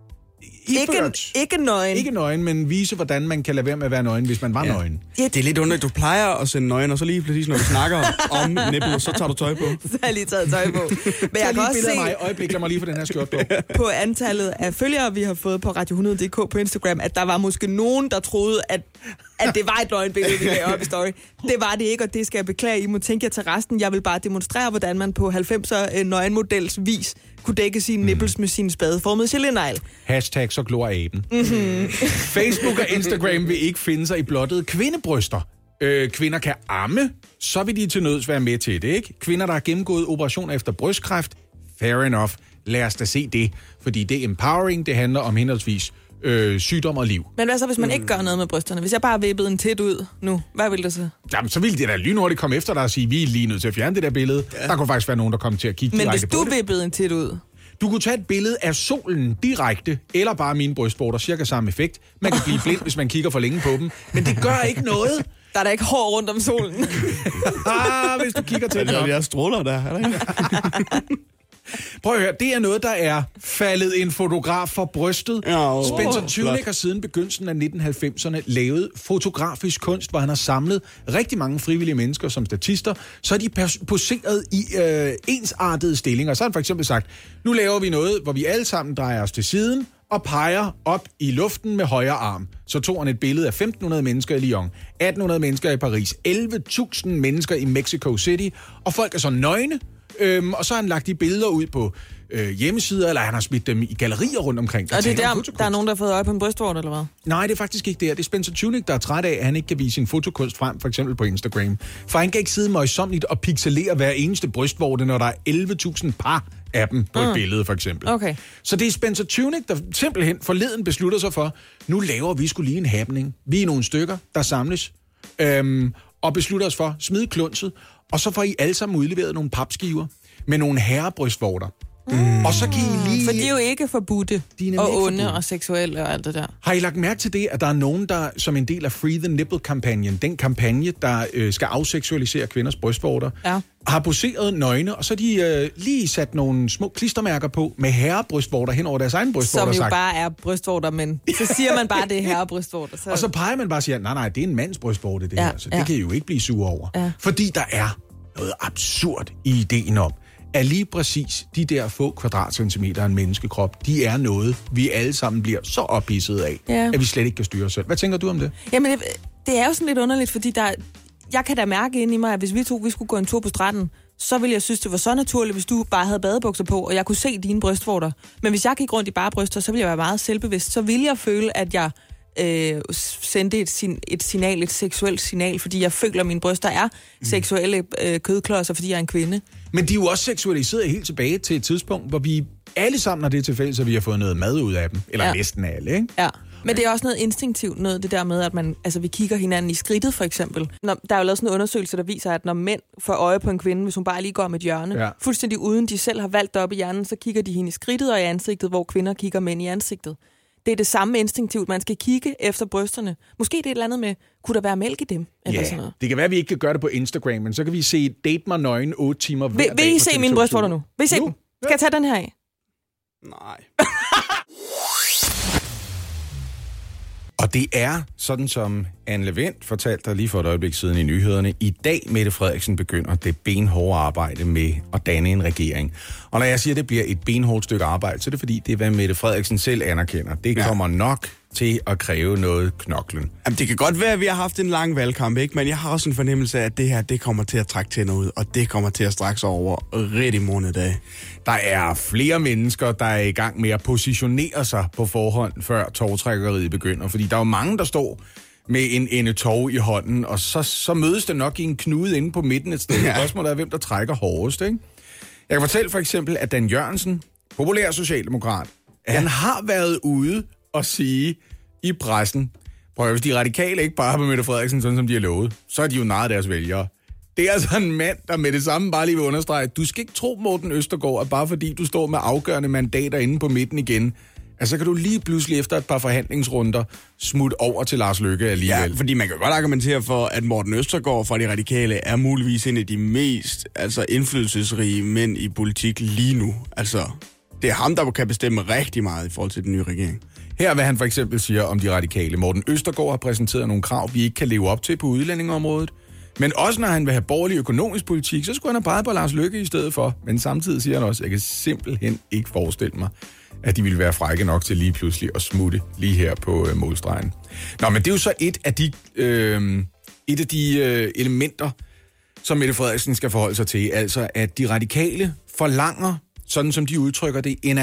S3: Ikke nøgen.
S4: Ikke nøgen, men vise, hvordan man kan lade være med at være nøgen, hvis man var nøgen.
S2: Ja, det er lidt underligt. Du plejer at sende nøgen, og så lige præcis, når vi snakker om nipples, så tager du tøj på.
S3: Så har jeg lige taget tøj på. Men jeg kan også se
S4: mig. Øjeblik, lad mig lige få den her skjort på.
S3: På antallet af følgere, vi har fået på Radio100.dk på Instagram, at der var måske nogen, der troede, at det var et nøgenbillede, vi lagde op i story. Det var det ikke, og det skal jeg beklage. I må tænke jer til resten. Jeg vil bare demonstrere, hvordan man på 90'er nøgenmodels vis kunne dække sine nipples med sin spadeformede gelendegl.
S4: Hashtag så glor aben. Facebook og Instagram vil ikke finde sig i blottede kvindebryster. Kvinder kan amme, så vil de til nøds være med til det, ikke? Kvinder, der har gennemgået operationer efter brystkræft, fair enough. Lad os da se det, fordi det er empowering, det handler om henholdsvis sygdom og liv.
S3: Men hvad så, hvis man ikke gør noget med brysterne? Hvis jeg bare vippede en tæt ud nu, hvad vil det så?
S4: Jamen, så ville det da lynhurtigt komme efter dig og sige, vi er lige nødt til at fjerne det der billede. Ja. Der kunne faktisk være nogen, der kom til at kigge direkte på det.
S3: Men hvis du vippede en tæt ud?
S4: Du kunne tage et billede af solen direkte, eller bare mine brystvorter, cirka samme effekt. Man kan blive blind, hvis man kigger for længe på dem, men det gør ikke noget.
S3: Der er da ikke hår rundt om solen.
S4: Hvis du kigger til
S2: det. Jeg stråler der, er der ikke?
S4: Prøv at høre, det er noget, der er faldet en fotograf for brystet. Spencer Tunick har siden begyndelsen af 1990'erne lavet fotografisk kunst, hvor han har samlet rigtig mange frivillige mennesker som statister, så er de poseret i ensartede stillinger. Så har han for eksempel sagt, nu laver vi noget, hvor vi alle sammen drejer os til siden og peger op i luften med højre arm. Så tog han et billede af 1.500 mennesker i Lyon, 1.800 mennesker i Paris, 11.000 mennesker i Mexico City, og folk er så nøgne. Og så har han lagt de billeder ud på hjemmesider, eller han har smidt dem i gallerier rundt omkring.
S3: Og det er der er nogen, der har fået øje på en brystvorte, eller hvad?
S4: Nej, det er faktisk ikke det. Det er Spencer Tunick, der er træt af, at han ikke kan vise sin fotokunst frem, for eksempel på Instagram. For han kan ikke sidde møjsommeligt og pixelere hver eneste brystvorte, når der er 11.000 par af dem på et billede, for eksempel.
S3: Okay.
S4: Så det er Spencer Tunick, der simpelthen forleden beslutter sig for, nu laver vi sgu lige en happening. Vi er nogle stykker, der samles, og beslutter os for, smid klunset, og så får I alle sammen udleveret nogle papskiver med nogle herrebrystvorter. Og så kan I lige...
S3: For de er jo ikke forbudte og onde og seksuelle og alt det der.
S4: Har I lagt mærke til det, at der er nogen, der som en del af Free the Nipple-kampagnen, den kampagne, der skal afseksualisere kvinders brystvorter, har poseret nøgne, og så de lige sat nogle små klistermærker på med herrebrystvorter hen over deres egen brystvorter.
S3: Som jo bare er brystvorter, men så siger man bare, det er herrebrystvorter. Så...
S4: Og så peger man bare og siger, nej, det er en mands brystvorte, det her. Så det kan I jo ikke blive sure over. Ja. Fordi der er noget absurd i ideen om, at lige præcis de der få kvadratcentimeter af en menneskekrop, de er noget, vi alle sammen bliver så ophidset af, at vi slet ikke kan styre os selv. Hvad tænker du om det?
S3: Jamen, det er jo sådan lidt underligt, fordi jeg kan da mærke ind i mig, at hvis vi skulle gå en tur på stranden, så ville jeg synes, det var så naturligt, hvis du bare havde badebukser på, og jeg kunne se dine brystvorter. Men hvis jeg gik rundt i bare bryster, så ville jeg være meget selvbevidst. Så ville jeg føle, at jeg sendte et signal, et seksuelt signal, fordi jeg føler, at mine bryster er seksuelle kødklodser, fordi jeg er en kvinde.
S4: Men de er jo også seksualiseret helt tilbage til et tidspunkt, hvor vi alle sammen har det til fælles, at vi har fået noget mad ud af dem. Eller næsten alle, ikke?
S3: Ja. Men det er også noget instinktivt, noget det der med, at vi kigger hinanden i skridtet, for eksempel. Der er jo lavet sådan en undersøgelse, der viser, at når mænd får øje på en kvinde, hvis hun bare lige går om et hjørne, fuldstændig uden de selv har valgt det op i hjernen, så kigger de hende i skridtet og i ansigtet, hvor kvinder kigger mænd i ansigtet. Det er det samme instinktivt. Man skal kigge efter brysterne. Måske det er et eller andet med, kunne der være mælk i dem? Eller sådan noget.
S4: Det kan være, at vi ikke kan gøre det på Instagram, men så kan vi se Date mig nøgen 8 timer hver dag.
S3: Vil I se mine brystvorter nu? Vil I se dem? Skal jeg tage den her af?
S2: Nej.
S6: Og det er, sådan som Anne Levent fortalte dig lige for et øjeblik siden i nyhederne, i dag Mette Frederiksen begynder det benhårde arbejde med at danne en regering. Og når jeg siger, at det bliver et benhårdt stykke arbejde, så er det fordi, det er, hvad Mette Frederiksen selv anerkender. Det kommer nok til at kræve noget knoklen.
S2: Jamen, det kan godt være, at vi har haft en lang valgkamp, ikke? Men jeg har også en fornemmelse af, at det her, det kommer til at trække tænder ud, og det kommer til at strække sig over rigtig mange dage.
S6: Der er flere mennesker, der er i gang med at positionere sig på forhånd, før tovtrækkeriet begynder. Fordi der er jo mange, der står med en ende tov i hånden, og så mødes det nok i en knude inde på midten et sted. Spørgsmålet er, hvem der trækker hårdest, ikke? Jeg kan fortælle for eksempel, at Dan Jørgensen, populær socialdemokrat, han har været ude
S4: at sige i pressen, prøv, hvis de radikale ikke bare har på Mette Frederiksen, sådan som de har lovet, så er de jo narret deres vælgere. Det er altså en mand, der med det samme bare lige vil understrege, du skal ikke tro, Morten Østergaard, at bare fordi du står med afgørende mandater inde på midten igen, altså så kan du lige pludselig efter et par forhandlingsrunder smutte over til Lars Løkke alligevel.
S2: Ja, fordi man kan godt argumentere for, at Morten Østergaard fra de radikale er muligvis en af de mest indflydelsesrige mænd i politik lige nu. Altså, det er ham, der kan bestemme rigtig meget i forhold til den nye regering.
S4: Her hvad han for eksempel siger om de radikale. Morten Østergaard har præsenteret nogle krav, vi ikke kan leve op til på udlændingeområdet. Men også når han vil have borgerlig økonomisk politik, så skulle han have peget på Lars Løkke i stedet for. Men samtidig siger han også, at jeg kan simpelthen ikke forestille mig, at de ville være frække nok til lige pludselig at smutte lige her på målstregen. Nå, men det er jo så et af de elementer, som Mette Frederiksen skal forholde sig til. Altså, at de radikale forlanger, sådan som de udtrykker det, et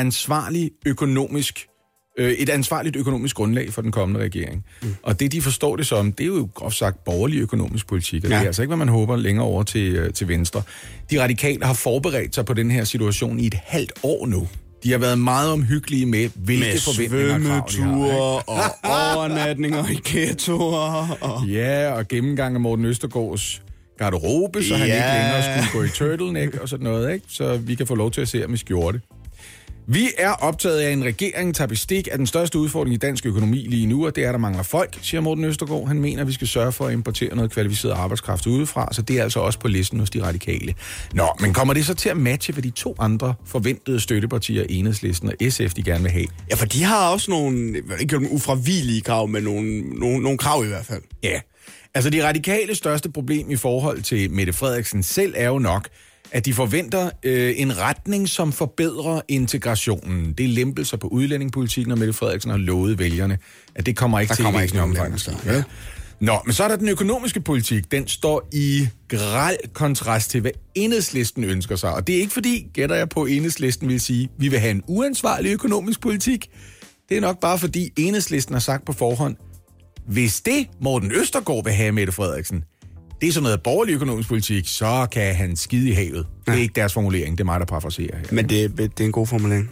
S4: ansvarligt økonomisk grundlag for den kommende regering. Og det, de forstår det som, det er jo groft sagt borgerlig økonomisk politik, og det er altså ikke, hvad man håber længere over til venstre. De radikale har forberedt sig på den her situation i et halvt år nu. De har været meget omhyggelige med, hvilke forventninger og krav de har.
S2: Og overnatninger i ghettoer.
S4: Ja, og gennemgang af Morten Østergaards garderobe, så han ikke længere skulle gå i turtleneck og sådan noget, ikke? Så vi kan få lov til at se ham i skjorte. Vi er optaget af en regering, tager bestik af den største udfordring i dansk økonomi lige nu, og det er, der mangler folk, siger Morten Østergaard. Han mener, at vi skal sørge for at importere noget kvalificeret arbejdskraft udefra, så det er altså også på listen hos de radikale. Nå, men kommer det så til at matche, hvad de to andre forventede støttepartier, Enhedslisten og SF, de gerne vil have?
S2: Ja, for de har også nogle, ikke nogle ufravigelige krav, men nogle krav i hvert fald.
S4: Ja, altså de radikale største problem i forhold til Mette Frederiksen selv er jo nok, at de forventer en retning, som forbedrer integrationen. Det er lempelser på udlændingepolitikken, og Mette Frederiksen har lovet vælgerne, at det kommer ikke til i omfang. Ja. Nå, men så er der den økonomiske politik. Den står i grel kontrast til, hvad Enhedslisten ønsker sig. Og det er ikke fordi, gætter jeg på, Enhedslisten vil sige, vi vil have en uansvarlig økonomisk politik. Det er nok bare fordi, Enhedslisten har sagt på forhånd, hvis det Morten Østergaard vil have Mette Frederiksen, det er sådan noget borgerlig økonomisk politik, så kan han skide i havet. Det er ikke deres formulering, det er mig, der parafraserer her.
S2: Men det er en god formulering.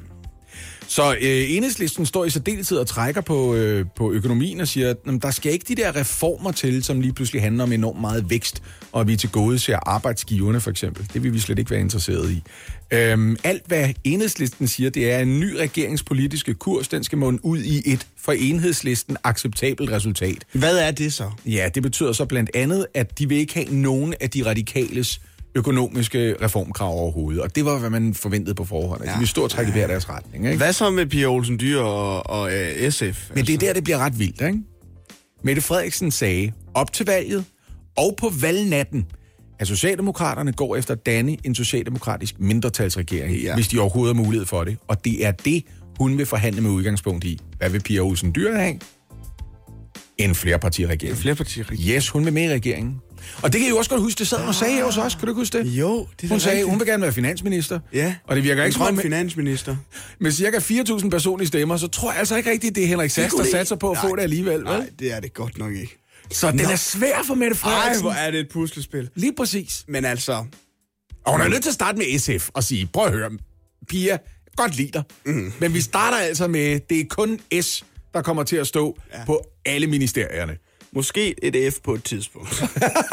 S4: Så Enhedslisten står i særdeleshed og trækker på økonomien og siger, at der skal ikke de der reformer til, som lige pludselig handler om enormt meget vækst, og vi til gode ser arbejdsgiverne for eksempel. Det vil vi slet ikke være interesseret i. Alt hvad Enhedslisten siger, det er en ny regeringspolitiske kurs, den skal munde ud i et for Enhedslisten acceptabelt resultat.
S2: Hvad er det så?
S4: Ja, det betyder så blandt andet, at de vil ikke have nogen af de radikales økonomiske reformkrav overhovedet. Og det var, hvad man forventede på forhånd. Ja. De vil stort trække i hver deres retning. Ikke?
S2: Hvad så med Pia Olsen Dyhr og SF?
S4: Men det er der, det bliver ret vildt, ikke? Mette Frederiksen sagde op til valget og på valgnatten, at Socialdemokraterne går efter at danne en socialdemokratisk mindretalsregering, hvis de overhovedet har mulighed for det. Og det er det, hun vil forhandle med udgangspunkt i. Hvad vil Pia Olsen Dyhr have? En flerpartiregering.
S2: En flerpartiregering.
S4: Yes, hun vil med i regeringen. Og det kan I jo også godt huske, det sad hun sagde jeg også. Kan du huske det?
S2: Jo, det er
S4: hun sagde, hun vil gerne være finansminister.
S2: Ja,
S4: og det virker ikke som
S2: finansminister.
S4: Med cirka 4.000 personlige stemmer, så tror jeg altså ikke rigtigt, det er Henrik Sass, der satser på at få det alligevel.
S2: Nej, det er det godt nok ikke.
S4: Så den er svær for Mette Frederiksen.
S2: Ej, hvor er det et puslespil.
S4: Lige præcis.
S2: Men altså...
S4: Og hun er nødt til at starte med SF og sige, prøv at høre, Pia, godt lide dig. Men vi starter altså med, det er kun S, der kommer til at stå på alle ministerierne.
S2: Måske et F på et tidspunkt.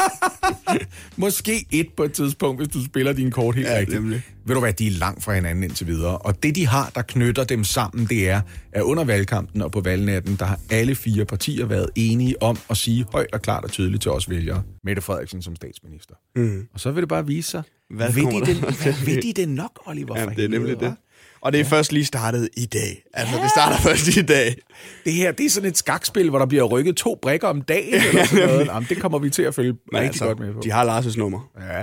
S4: Måske et på et tidspunkt, hvis du spiller dine kort helt rigtigt. Nemlig. Ved du hvad, de er langt fra hinanden indtil videre. Og det, de har, der knytter dem sammen, det er, at under valgkampen og på valgnatten, der har alle 4 partier været enige om at sige højt og klart og tydeligt til os vælgere, Mette Frederiksen som statsminister. Og så vil det bare vise sig, ved de det nok, Oliver?
S2: Ja, det er nemlig det. Og det er først lige startet i dag. Altså, det starter først i dag.
S4: Det her, det er sådan et skakspil, hvor der bliver rykket 2 brikker om dagen. Eller sådan noget. Jamen, det kommer vi til at følge rigtig godt med på.
S2: De har Lars' nummer.
S4: Ja.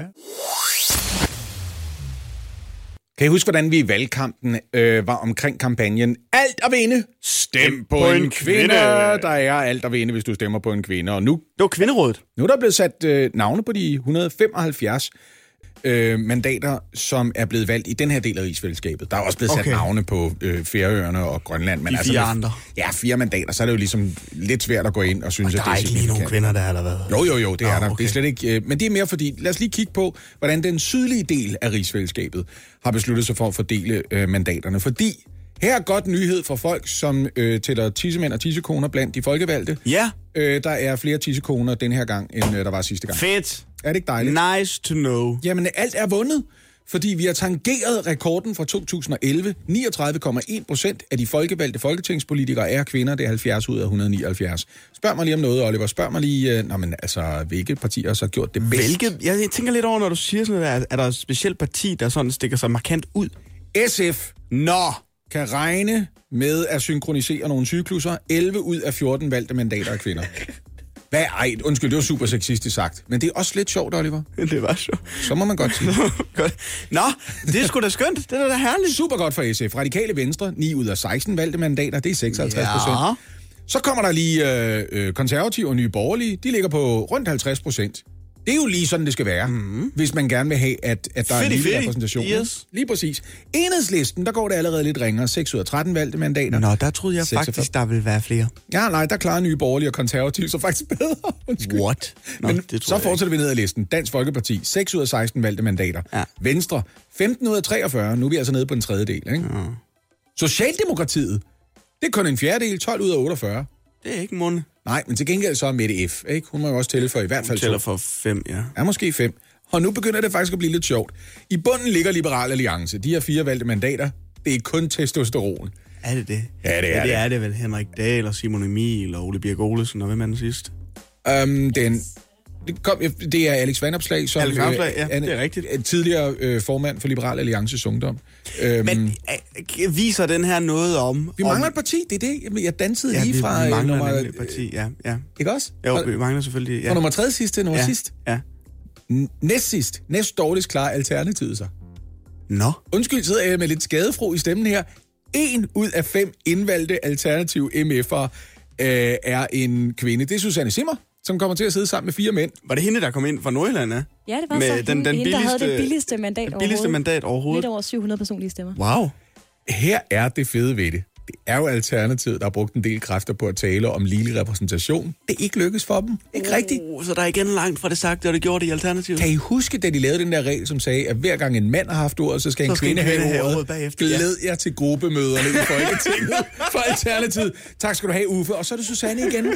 S4: Kan I huske, hvordan vi i valgkampen var omkring kampagnen Alt at vinde, stem på en kvinde. Der er alt at vinde, hvis du stemmer på en kvinde. Og nu,
S2: det var kvinderådet.
S4: Nu er der blevet sat navne på de 175 mandater, som er blevet valgt i den her del af rigsfællesskabet. Der er også blevet sat navne på Færøerne og Grønland. Men
S2: de 4 andre.
S4: Ja, 4 mandater, så er det jo ligesom lidt svært at gå ind og synes,
S2: og
S4: at det er
S2: ikke lige nogen kvinder, der har været.
S4: Jo, det er der. Det er slet ikke, men det er mere fordi, lad os lige kigge på, hvordan den sydlige del af rigsfællesskabet har besluttet sig for at fordele mandaterne. Fordi Her er godt nyhed for folk, som tæller tissemænd og tissekoner blandt de folkevalgte.
S2: Ja.
S4: Der er flere tissekoner den her gang, end der var sidste gang.
S2: Fedt.
S4: Er det ikke dejligt?
S2: Nice to know.
S4: Jamen, alt er vundet, fordi vi har tangeret rekorden fra 2011. 39,1% af de folkevalgte folketingspolitikere er kvinder. Det er 70 ud af 179. Spørg mig lige om noget, Oliver. Spørg mig lige, hvilke partier har så gjort det bedst?
S2: Jeg tænker lidt over, når du siger sådan noget, er der et specielt parti, der sådan stikker sig markant ud?
S4: SF kan regne med at synkronisere nogle cykluser. 11 ud af 14 valgte mandater af kvinder. Undskyld, det var super sexistisk sagt. Men det er også lidt sjovt, Oliver.
S2: Det var sjovt.
S4: Så må man godt sige.
S2: Nå, det er sgu da skønt. Det er da herligt.
S4: Super godt for SF. Radikale Venstre, 9 ud af 16 valgte mandater. Det er 56%. Ja. Så kommer der lige konservative og Nye Borgerlige. De ligger på rundt 50%. Det er jo lige sådan, det skal være, hvis man gerne vil have, at der er lige repræsentation.
S2: Yes.
S4: Lige præcis. Enhedslisten, der går det allerede lidt ringere. 6 ud af 13 valgte mandater.
S2: Nå, der troede jeg faktisk, der ville være flere.
S4: Ja, nej, der klarer Nye Borgerlige og konservative så faktisk bedre.
S2: What? Nå,
S4: men så fortsætter vi ned ad listen. Dansk Folkeparti, 6 ud af 16 valgte mandater. Ja. Venstre, 15 ud af 43. Nu er vi altså nede på en tredjedel, ikke? Ja. Socialdemokratiet, det er kun en fjerdedel, 12 ud af 48.
S2: Det er ikke munde.
S4: Nej, men til gengæld så er Mette F. Ikke? Hun må jo også tælle for i hvert fald 2.
S2: Tæller for 5, ja.
S4: Ja, måske 5. Og nu begynder det faktisk at blive lidt sjovt. I bunden ligger Liberal Alliance. De har 4 valgte mandater. Det er kun testosteron.
S2: Er det det?
S4: Ja, det er det.
S2: Det er det vel. Henrik Dahl og Simon Emil og Ole Birk Olesen og hvem er den sidste?
S4: Det er Alex Vanopslagh, som
S2: Alex Vanopslagh, ja, det er rigtigt.
S4: Tidligere formand for Liberal Alliances Ungdom.
S2: Men viser den her noget om...
S4: Vi mangler et parti, det er det. Jeg dansede lige fra...
S2: vi mangler et parti, ja.
S4: Ikke også?
S2: Jo, vi mangler selvfølgelig... Ja.
S4: Fra nummer 3 sidst til nummer sidst.
S2: Ja.
S4: Næst dårligst klar Alternativet sig.
S2: Nå.
S4: Undskyld, sidder jeg med lidt skadefro i stemmen her. 1 ud af 5 indvalgte alternative MF'er er en kvinde. Det er Susanne Zimmer, som kommer til at sidde sammen med 4 mænd.
S2: Var det hende, der kom ind fra Nordjylland, ja?
S12: Ja, det var med så hende, der havde det billigste mandat overhovedet. Lidt over 700 personlige stemmer.
S2: Wow.
S4: Her er det fede ved det. Det er jo Alternativet, der har brugt en del kræfter på at tale om ligelig repræsentation. Det er ikke lykkes for dem. Ikke rigtigt.
S2: Så der er igen langt fra det sagte, og det gjorde det i Alternativet.
S4: Kan I huske, da de lavede den der regel, som sagde, at hver gang en mand har haft ordet, så skal en kvinde have ordet bagefter? Glæd jer til gruppemøderne i Folketinget for Alternativet. Tak skal du have, Uffe. Og så er det Susanne igen.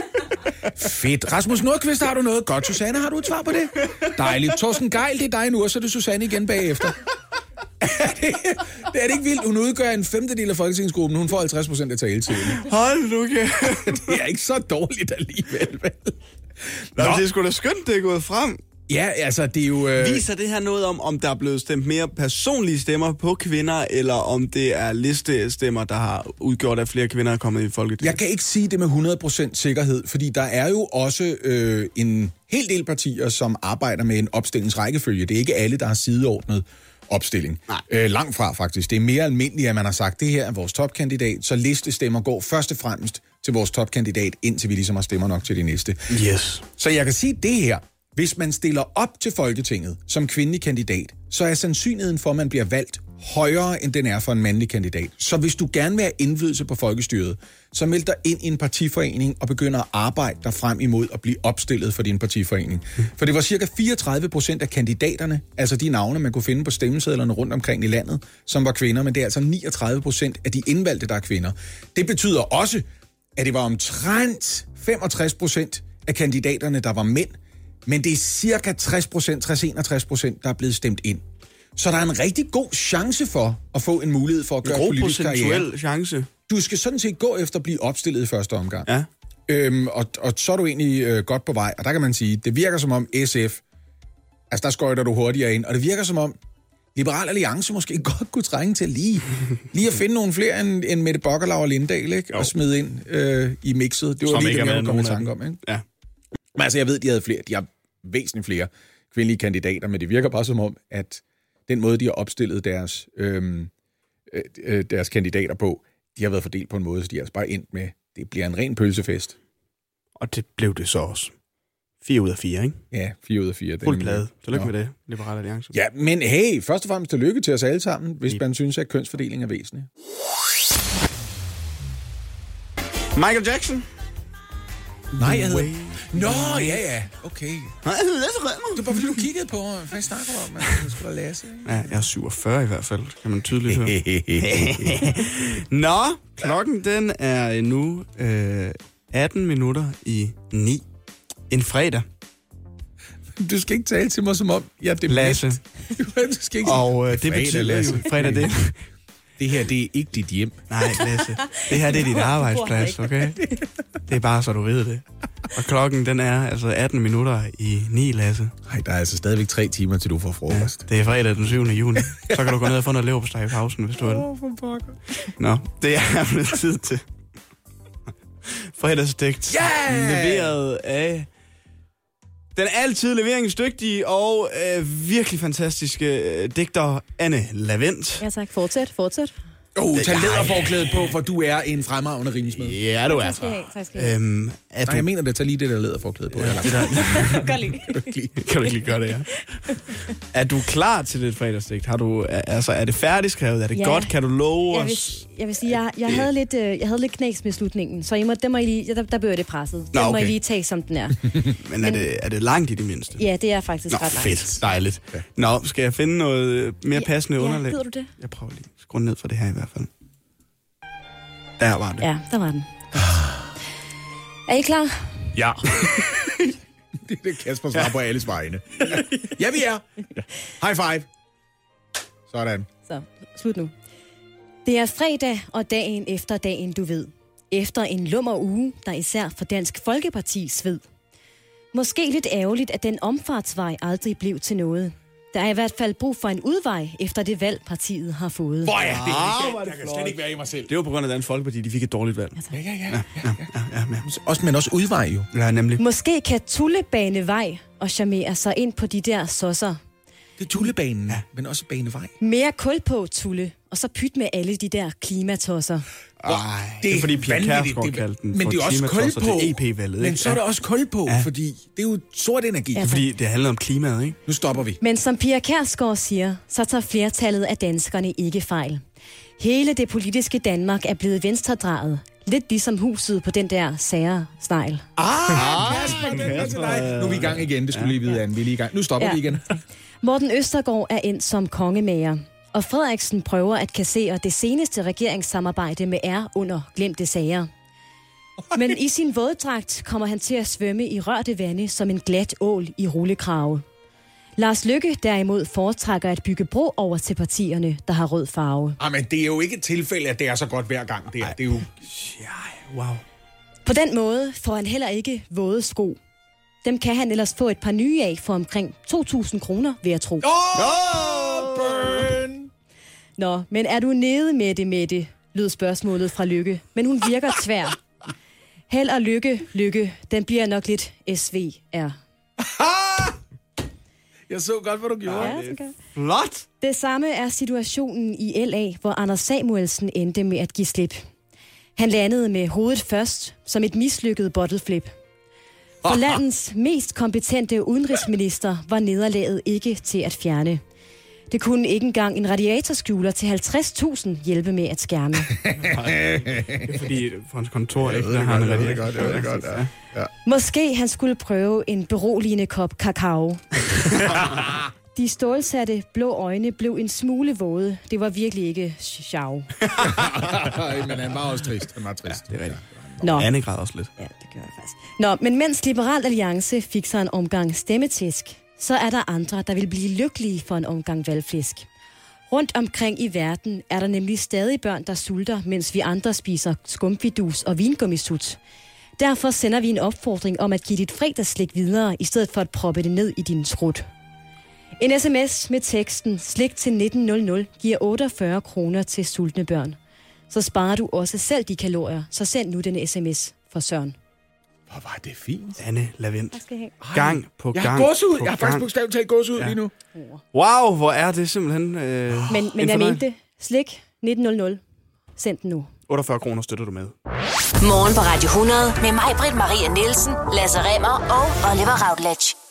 S4: Fedt. Rasmus Nordqvist, har du noget? Godt, Susanne, har du et svar på det? Dejligt. Torsten Geil, det er dig nu, og så er det Susanne igen bagefter. Det er det ikke vildt. Hun udgør en 5. af folketingsgruppen. Hun får 50% af taletiden.
S2: Hold nu, okay.
S4: Det er ikke så dårligt alligevel, vel?
S2: Nå. Det er sgu da skønt, det er gået frem.
S4: Ja, altså, det er jo...
S2: Viser det her noget om der er blevet stemt mere personlige stemmer på kvinder, eller om det er listestemmer, der har udgjort, at flere kvinder er kommet i Folketinget?
S4: Jeg kan ikke sige det med 100% sikkerhed, fordi der er jo også en hel del partier, som arbejder med en opstillingsrækkefølge. Det er ikke alle, der har sideordnet opstilling. Langt fra, faktisk. Det er mere almindeligt, at man har sagt, det her er vores topkandidat, så listestemmer går først og fremmest til vores topkandidat, indtil vi ligesom har stemmer nok til de næste.
S2: Yes.
S4: Så jeg kan sige det her. Hvis man stiller op til Folketinget som kvindelig kandidat, så er sandsynligheden for, at man bliver valgt højere, end den er for en mandlig kandidat. Så hvis du gerne vil have indflydelse på folkestyret, så meld dig ind i en partiforening og begynder at arbejde dig frem imod at blive opstillet for din partiforening. For det var cirka 34% af kandidaterne, altså de navne, man kunne finde på stemmesedlerne rundt omkring i landet, som var kvinder, men det er altså 39% af de indvalgte, der er kvinder. Det betyder også, at det var omtrent 65% af kandidaterne, der var mænd, men det er cirka 60%, 60-61%, der er blevet stemt ind. Så der er en rigtig god chance for at få en mulighed for at gøre politisk karriere.
S2: Chance.
S4: Du skal sådan set gå efter at blive opstillet i første omgang.
S2: Ja.
S4: Og så er du egentlig godt på vej. Og der kan man sige, det virker som om SF, altså der skøjter du hurtigere ind, og det virker som om Liberal Alliance måske godt kunne trænge til lige at finde nogle flere end Mette Bokkerlaug og Lindahl, ikke? Og smide ind i mixet. Det var
S2: som
S4: lige det, jeg kom i
S2: tanke
S4: om. Ikke?
S2: Ja.
S4: Men altså, jeg ved, de har væsentligt flere kvindelige kandidater, men det virker bare som om, at den måde, de har opstillet deres kandidater på, de har været fordelt på en måde, så de har altså bare endt med, det bliver en ren pølsefest.
S2: Og det blev det så også. 4 ud af 4, ikke?
S4: Ja, 4 ud af 4.
S2: Fuld plade. Tillykke med det, Liberal Alliance.
S4: Ja, men hey, først og fremmest tillykke til os alle sammen, hvis man synes, at kønsfordeling er væsentlig.
S2: Michael Jackson?
S4: Nej, Nå, ja. Okay.
S2: Nej, Lasse Remmer.
S4: Det var bare fordi, du kiggede på, hvad jeg snakker om, at du skulle Lasse.
S2: Ja, jeg er 47 i hvert fald, kan man tydeligt høre. Nå, klokken den er nu 18 minutter i 9. En fredag.
S4: Du skal ikke tale til mig som om, jeg er dement.
S2: Lasse.
S4: Du skal ikke
S2: og det betyder jo, fredag det.
S4: Det her, det er ikke dit hjem.
S2: Nej, Lasse. Det her, det er dit arbejdsplads, okay? Det er bare, så du ved det. Og klokken, den er altså 18 minutter i 9, Lasse.
S4: Nej, der er altså stadigvæk 3 timer, til du får frokost.
S2: Ja, det er fredag den 7. juni. Så kan du gå ned og få noget leverpostej i pausen, hvis du vil. Nå, det er blevet tid til fredagsdigt. Leveret af den altid leveringsdygtige og virkelig fantastiske digter Anne Lavendt.
S12: Ja tak, fortsæt.
S4: Tag læderforklædet på, for du er en fremragende rimesmed.
S2: Ja, du er.
S12: Tak skal jeg have.
S4: Jeg mener det, tag lige det der læderforklædet på.
S12: Gør lige.
S2: Kan du ikke lige gøre det, ja? Er du klar til det fredagsdigt? Er det færdigskrevet? Er det godt? Kan du love os?
S12: Jeg vil sige, jeg havde lidt knæs med slutningen, så der blev det presset. Den må jeg lige tage, som den er.
S2: Men er det langt i det mindste?
S12: Ja, det er faktisk ret langt.
S2: Fedt. Dejligt. Ja. Nå, skal jeg finde noget mere passende underlæg?
S12: Ja, ved du det?
S2: Jeg prøver lige. Skru ned for det her i hvert fald. Der var det.
S12: Ja, der var den. Er I klar?
S5: Ja.
S4: Det er Kasper svar på alles vegne. Ja, vi er. High five. Sådan.
S12: Så, slut nu. Det er fredag og dagen efter dagen, du ved. Efter en lummer uge, der især for Dansk Folkeparti sved. Måske lidt ærgerligt, at den omfartsvej aldrig blev til noget. Der er i hvert fald brug for en udvej efter det valg, partiet har fået.
S4: Hvor er det? Jeg kan slet ikke være i mig selv.
S2: Det var på grund af Dansk Folkeparti, de fik et dårligt valg.
S4: Ja. Men også udvej jo.
S2: Ja, nemlig.
S12: Måske kan Tullebanevej og charmere sig ind på de der sosser.
S4: Det er Tullebanen, men også Banevej.
S12: Mere kul på, Tulle, og så pyt med alle de der klimatosser.
S2: Det er fordi Pia Kjærsgaard kaldte den.
S4: Men det er også kul på.
S2: EP-valget,
S4: men så er der også kul på, fordi det er jo sort energi.
S2: Ja, fordi det handler om klimaet, ikke?
S4: Nu stopper vi.
S12: Men som Pia Kjærsgaard siger, så tager flertallet af danskerne ikke fejl. Hele det politiske Danmark er blevet venstredrejet. Lidt ligesom huset på den der sære snegl.
S4: Nu er vi i gang igen, det skulle lige vide, Anne. Vi er lige i gang. Nu stopper vi igen.
S12: Morten Østergaard er endt som kongemager. Og Frederiksen prøver at kassere det seneste regeringssamarbejde med under glemte sager. Men i sin våddragt kommer han til at svømme i rørte vande som en glat ål i rullekrave. Lars Løkke derimod foretrækker at bygge bro over til partierne, der har rød farve.
S4: Men det er jo ikke et tilfælde, at det er så godt hver gang. Det er jo...
S2: Wow.
S12: På den måde får han heller ikke våde sko. Dem kan han ellers få et par nye af for omkring 2.000 kroner, vil jeg tro.
S4: Burn!
S12: Nå, men er du nede med det, lød spørgsmålet fra Lykke. Men hun virker tvær. Held og Lykke, den bliver nok lidt SVR.
S4: Jeg så godt, hvad du gjorde.
S12: Ja,
S2: flot!
S12: Det samme er situationen i LA, hvor Anders Samuelsen endte med at give slip. Han landede med hovedet først, som et mislykket bottleflip. For landets mest kompetente udenrigsminister var nederlaget ikke til at fjerne. Det kunne ikke engang en radiatorskjuler til 50.000 hjælpe med at skærme.
S2: Det er fordi på hans kontor ikke har en radiator.
S4: Det er godt, ja.
S12: Måske han skulle prøve en beroligende kop kakao. De stålsatte blå øjne blev en smule våde. Det var virkelig ikke sjov.
S4: Men han var også trist. Han var trist.
S2: Ja, det er rigtigt. Anne græd også lidt.
S12: Ja, det gør jeg faktisk. Nå, men mens Liberal Alliance fik sig en omgang stemmetisk, så er der andre, der vil blive lykkelige for en omgang valgflæsk. Rundt omkring i verden er der nemlig stadig børn, der sulter, mens vi andre spiser skumfidus og vingummisut. Derfor sender vi en opfordring om at give dit fredagsslik videre, i stedet for at proppe det ned i din trut. En sms med teksten slik til 1900 giver 48 kroner til sultne børn. Så sparer du også selv de kalorier, så send nu den sms for Søren.
S4: Hvor var det fint.
S2: Anne Lavendt. Gang på gang.
S4: Jeg har gåsehud. Jeg har faktisk bogstaveligt talt gåsehud lige nu.
S2: Wow, hvor er det simpelthen
S12: Men jeg mente det. Slik 1900. Send den nu.
S2: 48 kroner støtter du med.
S1: Morgen på Radio 100 med mig, Britt Maria Nielsen, Lasse Remmer og Oliver Routledge.